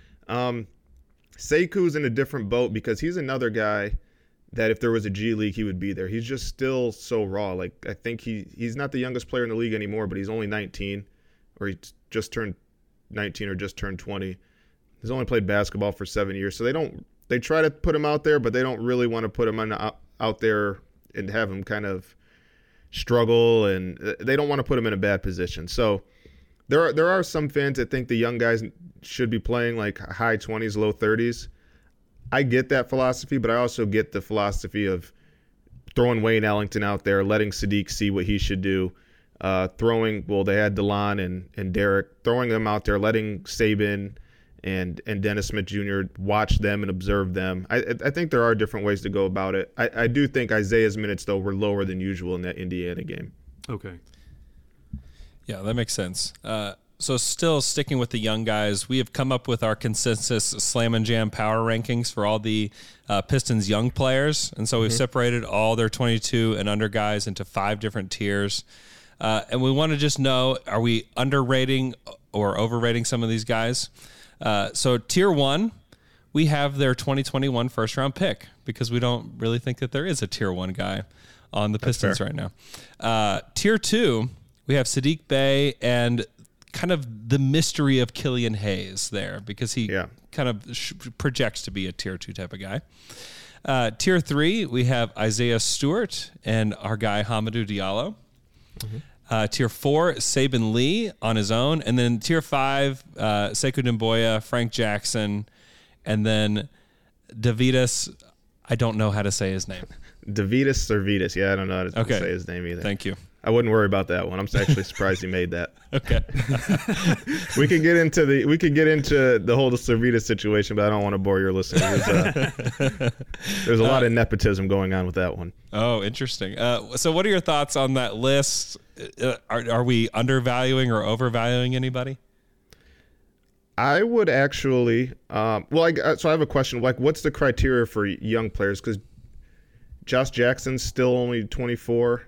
Sekou's in a different boat because he's another guy that if there was a G League, he would be there. He's just still so raw. Like I think he's not the youngest player in the league anymore, but he's only 19, or he just turned 19 or just turned 20. He's only played basketball for 7 years, so they try to put him out there, but they don't really want to put him out there and have him kind of struggle, and they don't want to put him in a bad position. So there are some fans that think the young guys should be playing like high 20s, low 30s. I get that philosophy, but I also get the philosophy of throwing Wayne Ellington out there, letting Sadiq see what he should do, they had DeLon and Derek, throwing them out there, letting Saben and Dennis Smith Jr. watch them and observe them. I think there are different ways to go about it. I do think Isaiah's minutes, though, were lower than usual in that Indiana game. Okay. Yeah, that makes sense. So still sticking with the young guys, we have come up with our consensus Slam and Jam power rankings for all the Pistons young players. And so we've separated all their 22 and under guys into 5 different tiers. And we want to just know, are we underrating or overrating some of these guys? So tier 1, we have their 2021 first round pick because we don't really think that there is a tier 1 guy on the Pistons right now. Tier 2, we have Sadiq Bey and kind of the mystery of Killian Hayes there because he kind of projects to be a tier 2 type of guy. Tier 3, we have Isaiah Stewart and our guy Hamidou Diallo. Tier 4, Saban Lee on his own. And then tier 5, Sekou Doumbouya, Frank Jackson, and then Davidas. I don't know how to say his name. Davidas Servidis. Yeah, I don't know how to say his name either. Thank you. I wouldn't worry about that one. I'm actually surprised he made that. Okay. We can get into the whole Servidis situation, but I don't want to bore your listeners. There's a lot of nepotism going on with that one. Oh, interesting. So what are your thoughts on that list? Are we undervaluing or overvaluing anybody? I would actually. So I have a question. Like, what's the criteria for young players? Because Josh Jackson's still only 24.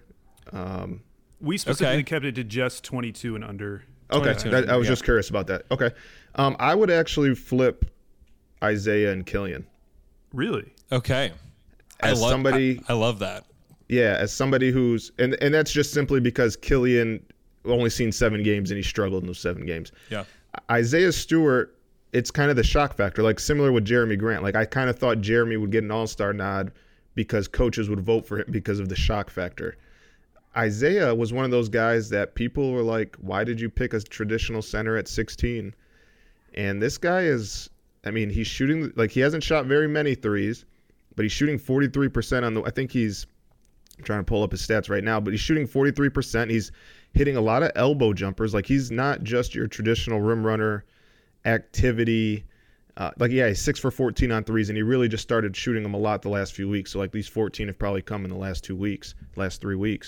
We specifically kept it to just 22 and under. Okay, I was just curious about that. Okay, I would actually flip Isaiah and Killian. Really? Okay. I love that. Yeah, as somebody who's and that's just simply because Killian only seen 7 games and he struggled in those 7 games. Yeah. Isaiah Stewart, it's kind of the shock factor, like similar with Jeremy Grant. Like I kind of thought Jeremy would get an all-star nod because coaches would vote for him because of the shock factor. Isaiah was one of those guys that people were like, why did you pick a traditional center at 16? And this guy is, I mean, he's shooting, like he hasn't shot very many threes, but he's shooting 43% on I think I'm trying to pull up his stats right now, but he's shooting 43%. He's hitting a lot of elbow jumpers. Like he's not just your traditional rim runner activity. He's 6 for 14 on threes, and he really just started shooting them a lot the last few weeks. So like these 14 have probably come in the last 3 weeks.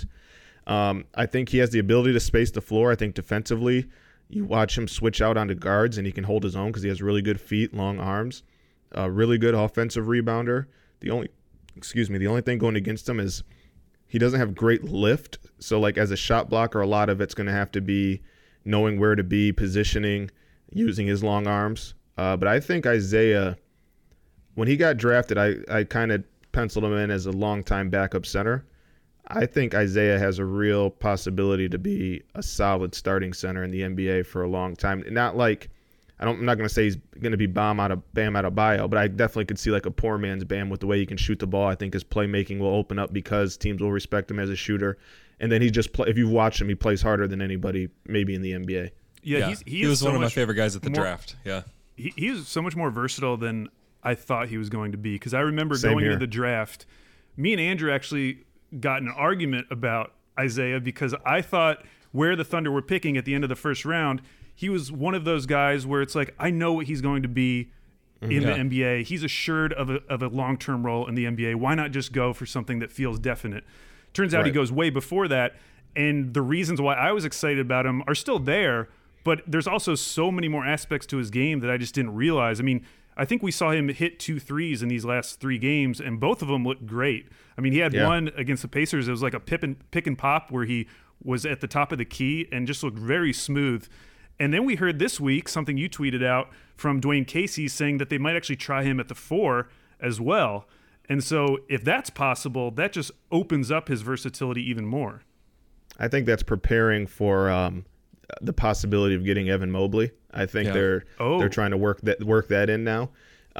I think he has the ability to space the floor. I think defensively, you watch him switch out onto guards, and he can hold his own because he has really good feet, long arms, really good offensive rebounder. The only thing going against him is he doesn't have great lift. So like as a shot blocker, a lot of it's going to have to be knowing where to be, positioning, using his long arms. But I think Isaiah, when he got drafted, I kind of penciled him in as a long-time backup center. I think Isaiah has a real possibility to be a solid starting center in the NBA for a long time. Not like, I'm not going to say he's going to be Bam out of Bio, but I definitely could see like a poor man's Bam with the way he can shoot the ball. I think his playmaking will open up because teams will respect him as a shooter. And then if you watch him, he plays harder than anybody maybe in the NBA. Yeah. He was one of my favorite guys at the draft. Yeah. He is so much more versatile than I thought he was going to be, because I remember going into the draft, me and Andrew actually got in an argument about Isaiah because I thought where the Thunder were picking at the end of the first round, he was one of those guys where it's like, I know what he's going to be in the NBA. He's assured of a long-term role in the NBA. Why not just go for something that feels definite? Turns out he goes way before that, and the reasons why I was excited about him are still there, but there's also so many more aspects to his game that I just didn't realize. I mean, I think we saw him hit 2 threes in these last 3 games, and both of them looked great. I mean, he had one against the Pacers. It was like a pick and pop where he was at the top of the key and just looked very smooth. And then we heard this week something you tweeted out from Dwayne Casey saying that they might actually try him at the 4 as well. And so if that's possible, that just opens up his versatility even more. I think that's preparing for the possibility of getting Evan Mobley. I think they're trying to work that in now.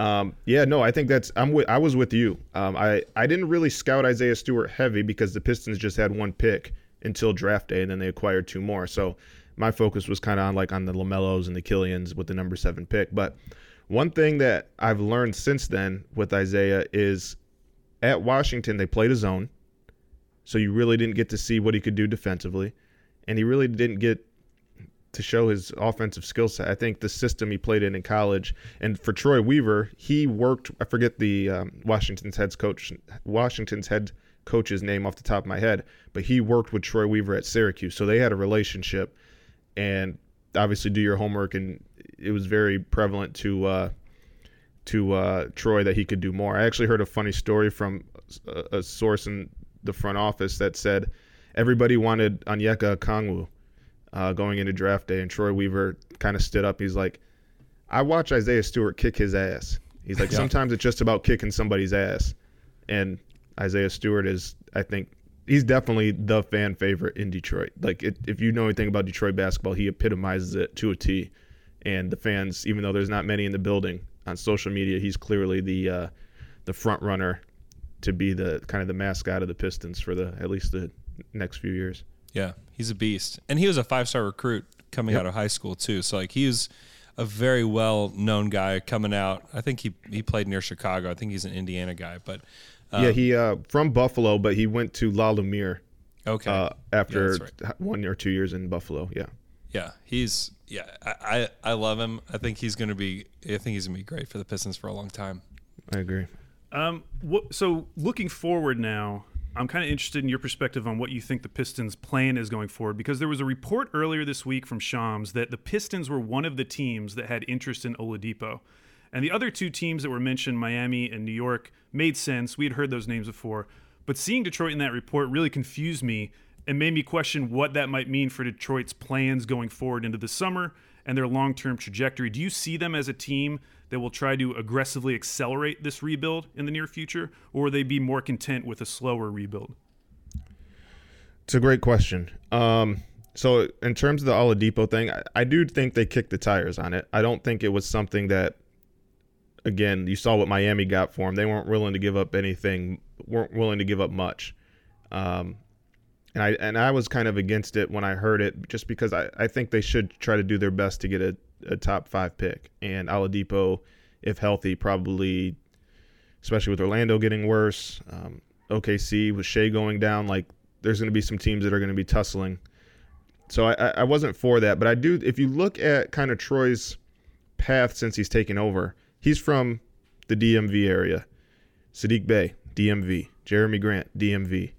I think I was with you. I didn't really scout Isaiah Stewart heavy because the Pistons just had 1 pick until draft day, and then they acquired 2 more. So my focus was kind of on the LaMelos and the Killians with the number 7 pick. But one thing that I've learned since then with Isaiah is at Washington they played a zone, so you really didn't get to see what he could do defensively, and he really didn't get to show his offensive skill set. I think the system he played in college, and for Troy Weaver, he worked, I forget the Washington's head coach's name off the top of my head, but he worked with Troy Weaver at Syracuse, so they had a relationship, and obviously do your homework, and it was very prevalent to Troy that he could do more. I actually heard a funny story from a source in the front office that said everybody wanted Onyeka Okongwu going into draft day, and Troy Weaver kind of stood up. He's like, I watch Isaiah Stewart kick his ass. He's like, sometimes it's just about kicking somebody's ass. And Isaiah Stewart is, I think, he's definitely the fan favorite in Detroit. Like, if you know anything about Detroit basketball, he epitomizes it to a T. And the fans, even though there's not many in the building, on social media, he's clearly the front runner to be the kind of the mascot of the Pistons for at least the next few years. Yeah, he's a beast. And he was a 5-star recruit coming out of high school too. So like he was a very well-known guy coming out. I think he played near Chicago. I think he's an Indiana guy, but he from Buffalo, but he went to La Lumiere. Okay. After 1 or 2 years in Buffalo. Yeah. Yeah, I love him. I think he's gonna be great for the Pistons for a long time. I agree. So looking forward now, I'm kind of interested in your perspective on what you think the Pistons' plan is going forward, because there was a report earlier this week from Shams that the Pistons were one of the teams that had interest in Oladipo. And the other two teams that were mentioned, Miami and New York, made sense. We had heard those names before. But seeing Detroit in that report really confused me and made me question what that might mean for Detroit's plans going forward into the summer and their long-term trajectory. Do you see them as a team that will try to aggressively accelerate this rebuild in the near future, or will they be more content with a slower rebuild? It's a great question. So in terms of the Oladipo thing, I do think they kicked the tires on it. I don't think it was something that, again, you saw what Miami got for him. They weren't willing to give up anything, weren't willing to give up much. And I was kind of against it when I heard it, just because I think they should try to do their best to get a top 5 pick. And Oladipo, if healthy, probably, especially with Orlando getting worse, OKC with Shea going down, like there's going to be some teams that are going to be tussling. So I wasn't for that. But I do, if you look at kind of Troy's path since he's taken over, he's from the DMV area. Sadiq Bey, DMV. Jeremy Grant, DMV.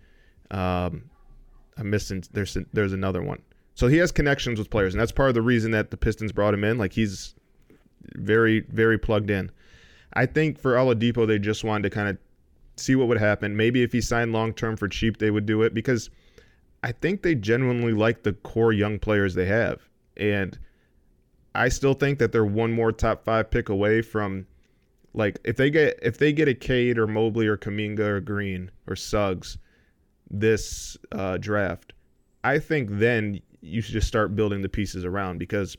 I'm missing, there's another one. So he has connections with players, and that's part of the reason that the Pistons brought him in. Like, he's very, very plugged in. I think for Oladipo, they just wanted to kind of see what would happen. Maybe if he signed long-term for cheap, they would do it, because I think they genuinely like the core young players they have. And I still think that they're one more top 5 pick away from, like, if they get a Cade or Mobley or Kuminga or Green or Suggs this draft, I think then you should just start building the pieces around, because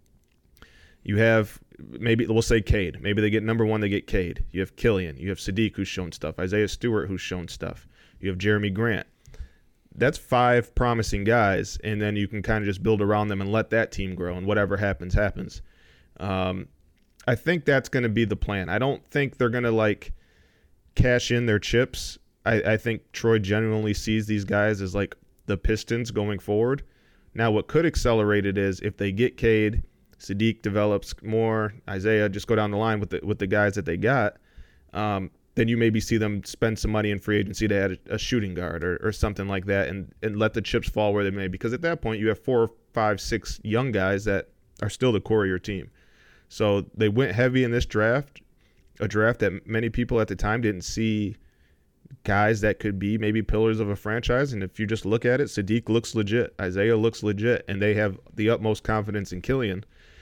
you have, maybe we'll say Cade. Maybe they get number 1, they get Cade. You have Killian. You have Sadiq, who's shown stuff. Isaiah Stewart, who's shown stuff. You have Jeremy Grant. That's 5 promising guys, and then you can kind of just build around them and let that team grow, and whatever happens, happens. I think that's going to be the plan. I don't think they're going to, like, cash in their chips. I think Troy genuinely sees these guys as, like, the Pistons going forward. Now, what could accelerate it is if they get Cade, Sadiq develops more, Isaiah, just go down the line with the guys that they got, then you maybe see them spend some money in free agency to add a shooting guard or something like that, and let the chips fall where they may. Because at that point, you have 4, 5, 6 young guys that are still the core of your team. So they went heavy in this draft, a draft that many people at the time didn't see guys that could be maybe pillars of a franchise. And if you just look at it, Sadiq looks legit, Isaiah looks legit, and they have the utmost confidence in Killian.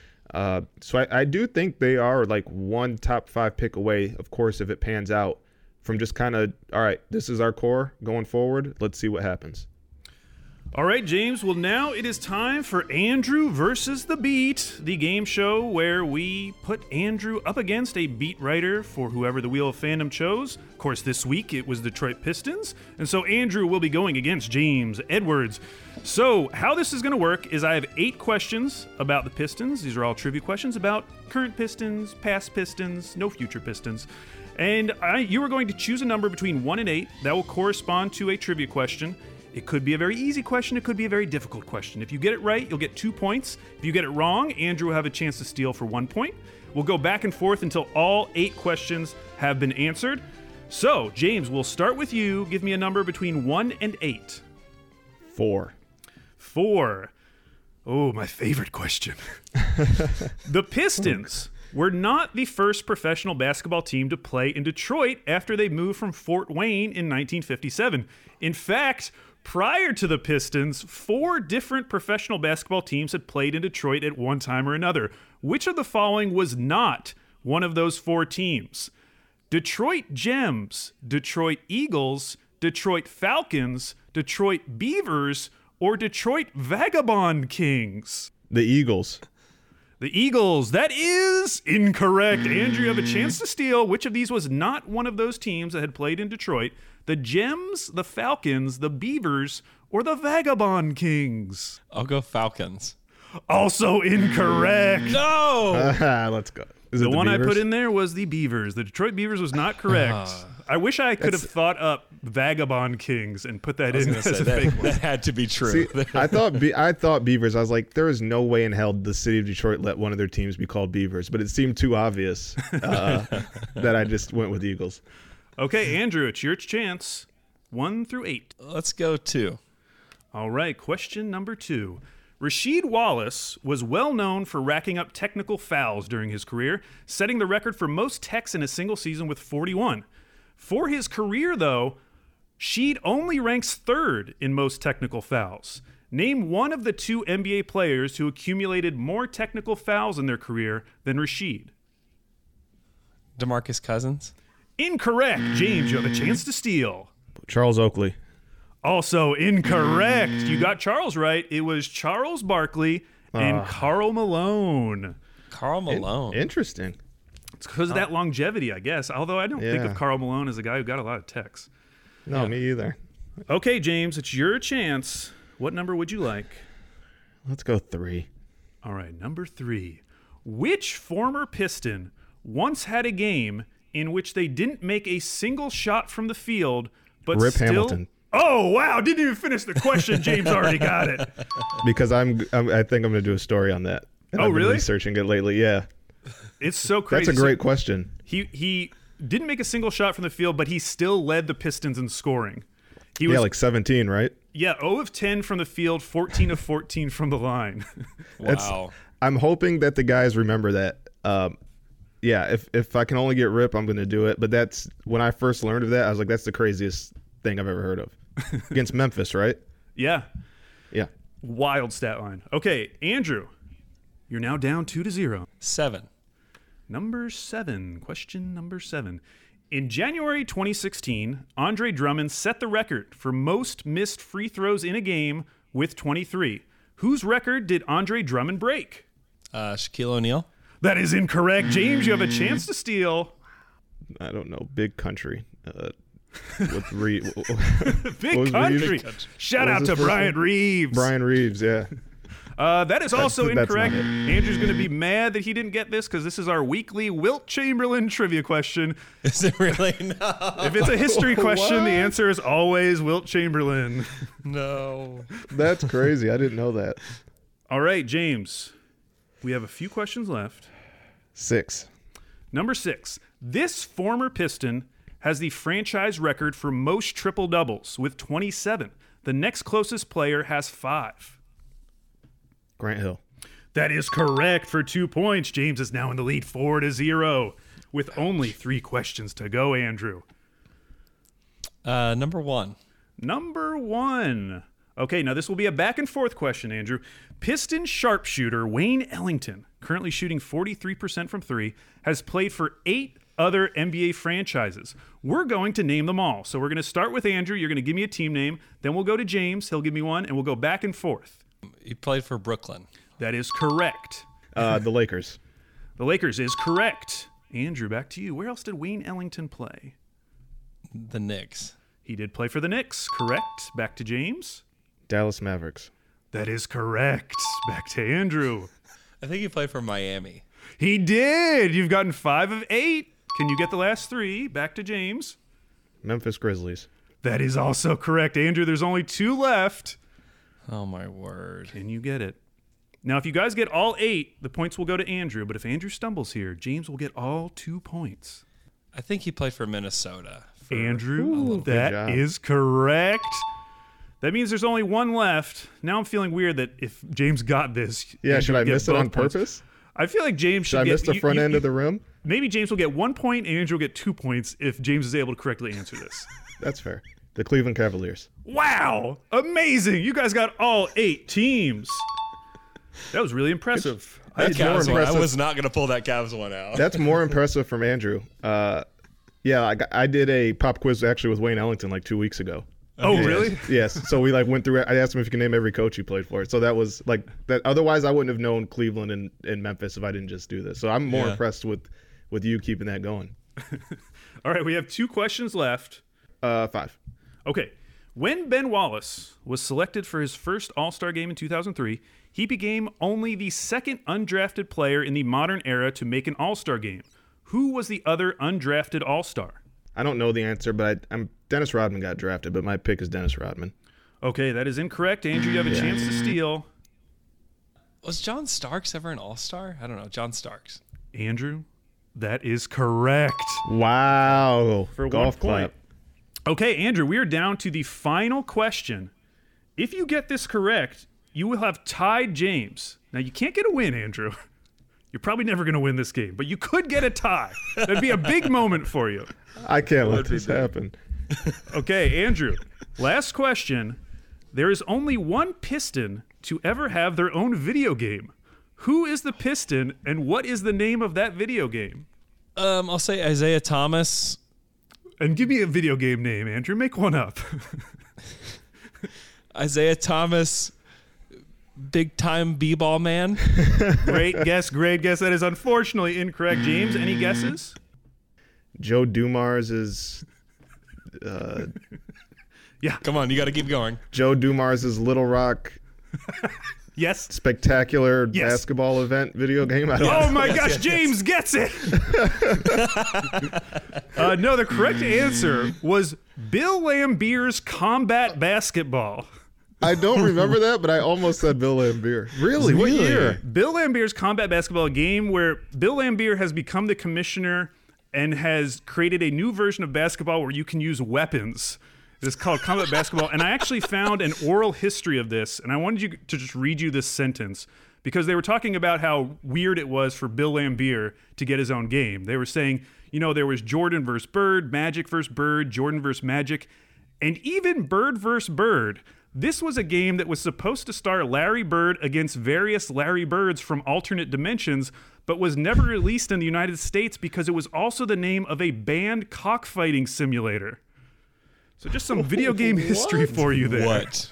So I do think they are like one top 5 pick away, of course, if it pans out, from just kind of, all right, this is our core going forward. Let's see what happens. All right, James. Well, now it is time for Andrew versus the Beat, the game show where we put Andrew up against a beat writer for whoever the Wheel of Fandom chose. Of course, this week it was Detroit Pistons, and so Andrew will be going against James Edwards. So how this is going to work is I have 8 questions about the Pistons. These are all trivia questions about current Pistons, past Pistons, no future Pistons. And you are going to choose a number between 1 and 8 that will correspond to a trivia question. It could be a very easy question. It could be a very difficult question. If you get it right, you'll get 2 points. If you get it wrong, Andrew will have a chance to steal for 1 point. We'll go back and forth until all 8 questions have been answered. So, James, we'll start with you. Give me a number between 1 and 8. 4. 4. Oh, my favorite question. The Pistons were not the first professional basketball team to play in Detroit after they moved from Fort Wayne in 1957. In fact, prior to the Pistons, 4 different professional basketball teams had played in Detroit at one time or another. Which of the following was not one of those 4 teams? Detroit Gems, Detroit Eagles, Detroit Falcons, Detroit Beavers, or Detroit Vagabond Kings? The Eagles. The Eagles. That is incorrect. Andrew, you have a chance to steal. Which of these was not one of those teams that had played in Detroit? The Gems, the Falcons, the Beavers, or the Vagabond Kings? I'll go Falcons. Also incorrect. No! Let's go. The one I put in there was the Beavers. The Detroit Beavers was not correct. I wish I could have thought up Vagabond Kings and put that in as a fake one. That had to be true. See, I thought Beavers. I was like, there is no way in hell the city of Detroit let one of their teams be called Beavers, but it seemed too obvious that I just went with Eagles. Okay, Andrew, it's your chance. 1 through 8. Let's go 2. All right, question number 2. Rasheed Wallace was well known for racking up technical fouls during his career, setting the record for most techs in a single season with 41. For his career, though, Sheed only ranks 3rd in most technical fouls. Name one of the 2 NBA players who accumulated more technical fouls in their career than Rasheed. DeMarcus Cousins? Incorrect. James, you have a chance to steal. Charles Oakley. Also incorrect. You got Charles right. It was Charles Barkley and Karl Malone. Karl Malone. Interesting. It's because of that longevity, I guess. Although I don't think of Karl Malone as a guy who got a lot of techs. No, me either. Okay, James, it's your chance. What number would you like? Let's go 3. All right, number 3. Which former Piston once had a game in which they didn't make a single shot from the field, but Rip still... Hamilton. Oh, wow. Didn't even finish the question. James already got it. Because I think I'm going to do a story on that. And Oh, I've been really? Researching it lately, yeah. It's so crazy. That's a great question. He didn't make a single shot from the field, but he still led the Pistons in scoring. He was, like 17, right? Yeah, 0 of 10 from the field, 14 of 14 from the line. Wow. I'm hoping that the guys remember that. Yeah, if I can only get Rip, I'm going to do it. But that's when I first learned of that, I was like, that's the craziest thing I've ever heard of. Against Memphis, right? Yeah. Yeah. Wild stat line. Okay, Andrew, you're now down 2-0. 7. Number 7. Question number 7. In January 2016, Andre Drummond set the record for most missed free throws in a game with 23. Whose record did Andre Drummond break? Shaquille O'Neal. That is incorrect. James, you have a chance to steal. I don't know. Big country. With Big country. Shout out to Brian Reeves. Brian Reeves, yeah. That is also incorrect. That's Andrew's going to be mad that he didn't get this because this is our weekly Wilt Chamberlain trivia question. Is it really? No. If it's a history question, the answer is always Wilt Chamberlain. No. That's crazy. I didn't know that. All right, James. We have a few questions left. 6. Number 6. This former Piston has the franchise record for most triple-doubles with 27. The next closest player has 5. Grant Hill. That is correct for 2 points. James is now in the lead 4-0 with only 3 questions to go, Andrew. Number 1. Number 1. Okay, now this will be a back and forth question, Andrew. Piston sharpshooter Wayne Ellington, currently shooting 43% from 3, has played for 8 other NBA franchises. We're going to name them all. So we're going to start with Andrew. You're going to give me a team name. Then we'll go to James. He'll give me one, and we'll go back and forth. He played for Brooklyn. That is correct. The Lakers. The Lakers is correct. Andrew, back to you. Where else did Wayne Ellington play? The Knicks. He did play for the Knicks. Correct. Back to James. Dallas Mavericks. That is correct. Back to Andrew. I think he played for Miami. He did. You've gotten 5 of 8. Can you get the last 3? Back to James. Memphis Grizzlies. That is also correct. Andrew, there's only 2 left. Oh, my word. Can you get it? Now, if you guys get all 8, the points will go to Andrew. But if Andrew stumbles here, James will get all 2 points. I think he played for Minnesota. Andrew, that is correct. That means there's only one left. Now I'm feeling weird that if James got this, Yeah, Andrew should I would get miss it on both points. purpose? I feel like James should I get... miss the front end of the rim? Maybe James will get 1 point and Andrew will get 2 points if James is able to correctly answer this. That's fair. The Cleveland Cavaliers. Wow! Amazing! You guys got all 8 teams. That was really impressive. I was not going to pull that Cavs one out. That's more impressive from Andrew. Yeah, I did a pop quiz actually with Wayne Ellington like 2 weeks ago. Oh, really? Yes. So we went through it. I asked him if he could name every coach he played for. So that was that. Otherwise, I wouldn't have known Cleveland and Memphis if I didn't just do this. So I'm more impressed with you keeping that going. All right, we have 2 questions left. 5. Okay. When Ben Wallace was selected for his first All-Star game in 2003, he became only the second undrafted player in the modern era to make an All-Star game. Who was the other undrafted All-Star? I don't know the answer, but Dennis Rodman got drafted, but my pick is Dennis Rodman. Okay, that is incorrect. Andrew, you have a chance to steal. Was John Starks ever an All-Star? I don't know. John Starks. Andrew, that is correct. Wow. For golf 1 point. clap. Okay, Andrew, we are down to the final question. If you get this correct, you will have tied James. Now, you can't get a win, Andrew. You're probably never going to win this game, but you could get a tie. That'd be a big moment for you. I can't let this happen. Okay, Andrew, last question. There is only one Piston to ever have their own video game. Who is the Piston, and what is the name of that video game? I'll say Isaiah Thomas. And give me a video game name, Andrew. Make one up. Isaiah Thomas, big time b-ball man. Great guess. That is unfortunately incorrect. James, any guesses? Joe Dumars is... yeah. Come on, you got to keep going. Joe Dumars is Little Rock... Yes. Spectacular basketball event video game. Oh my gosh, James gets it. No, the correct answer was Bill Laimbeer's Combat Basketball. I don't remember that, but I almost said Bill Laimbeer. Really? What year? Bill Laimbeer's Combat Basketball, a game where Bill Laimbeer has become the commissioner and has created a new version of basketball where you can use weapons. It's called Combat Basketball, and I actually found an oral history of this, and I wanted you to just read you this sentence because they were talking about how weird it was for Bill Laimbeer to get his own game. They were saying, there was Jordan versus Bird, Magic versus Bird, Jordan versus Magic, and even Bird versus Bird. This was a game that was supposed to star Larry Bird against various Larry Birds from alternate dimensions, but was never released in the United States because it was also the name of a banned cockfighting simulator. So just some video game history for you there.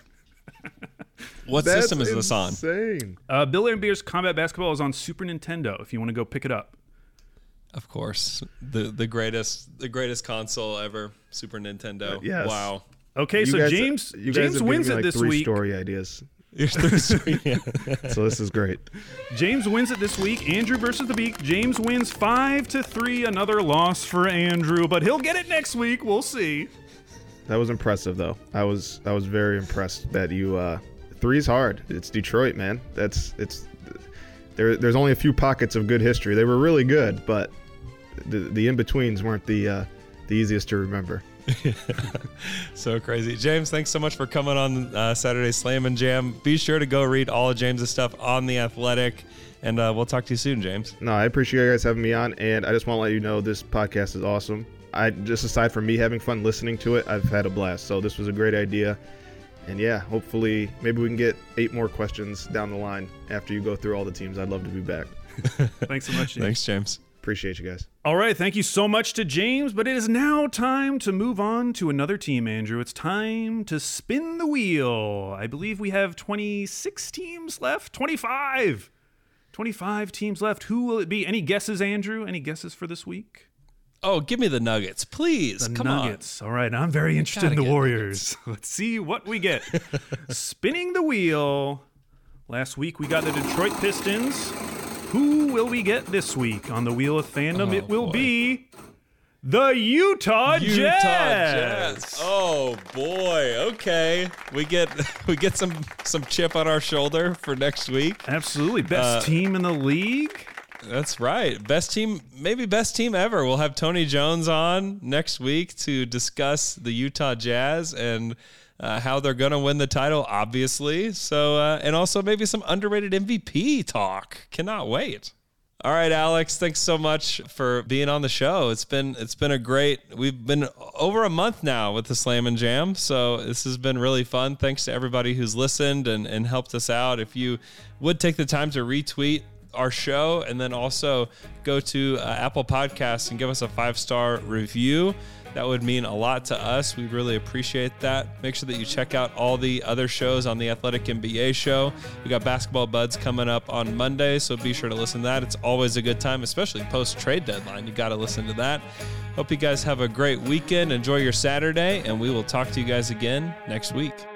What system is this on? Insane. Bill Laimbeer's Combat Basketball is on Super Nintendo if you want to go pick it up. Of course. The greatest console ever, Super Nintendo. Yes. Wow. Okay, so James wins it this week. 3 story ideas. So So this is great. James wins it this week. Andrew versus the Beak. James wins 5-3. Another loss for Andrew, but he'll get it next week. We'll see. That was impressive, though. I was very impressed that you. 3's hard. It's Detroit, man. There's only a few pockets of good history. They were really good, but the in betweens weren't the easiest to remember. So crazy. James, thanks so much for coming on Saturday Slam and Jam. Be sure to go read all of James's stuff on The Athletic, and we'll talk to you soon, James. No, I appreciate you guys having me on, and I just want to let you know this podcast is awesome. Aside from me having fun listening to it, I've had a blast. So this was a great idea. And yeah, hopefully maybe we can get 8 more questions down the line after you go through all the teams. I'd love to be back. Thanks so much, James. Thanks, James. Appreciate you guys. All right, thank you so much to James, but it is now time to move on to another team, Andrew. It's time to spin the wheel. I believe we have 26 teams left. 25 teams left. Who will it be? Any guesses, Andrew? Any guesses for this week? Oh, give me the Nuggets, please. Come Nuggets. All right, I'm very interested in the Warriors. Let's see what we get. Spinning the wheel. Last week we got the Detroit Pistons. Who will we get this week on the Wheel of Fandom? It will be the Utah Jazz. Oh boy. Okay. We get some chip on our shoulder for next week. Absolutely. Best team in the league. That's right. Best team, maybe best team ever. We'll have Tony Jones on next week to discuss the Utah Jazz, and how they're going to win the title, obviously. So, and also maybe some underrated MVP talk. Cannot wait. All right, Alex, thanks so much for being on the show. It's been we've been over a month now with the Slam and Jam, so this has been really fun. Thanks to everybody who's listened and helped us out. If you would take the time to retweet our show and then also go to Apple Podcasts and give us a 5-star review, that would mean a lot to us. We'd really appreciate that. Make sure that you check out all the other shows on the Athletic NBA show. We got Basketball Buds coming up on Monday, so be sure to listen to that. It's always a good time, especially post-trade deadline. You got to listen to that. Hope you guys have a great weekend. Enjoy your Saturday, and we will talk to you guys again next week.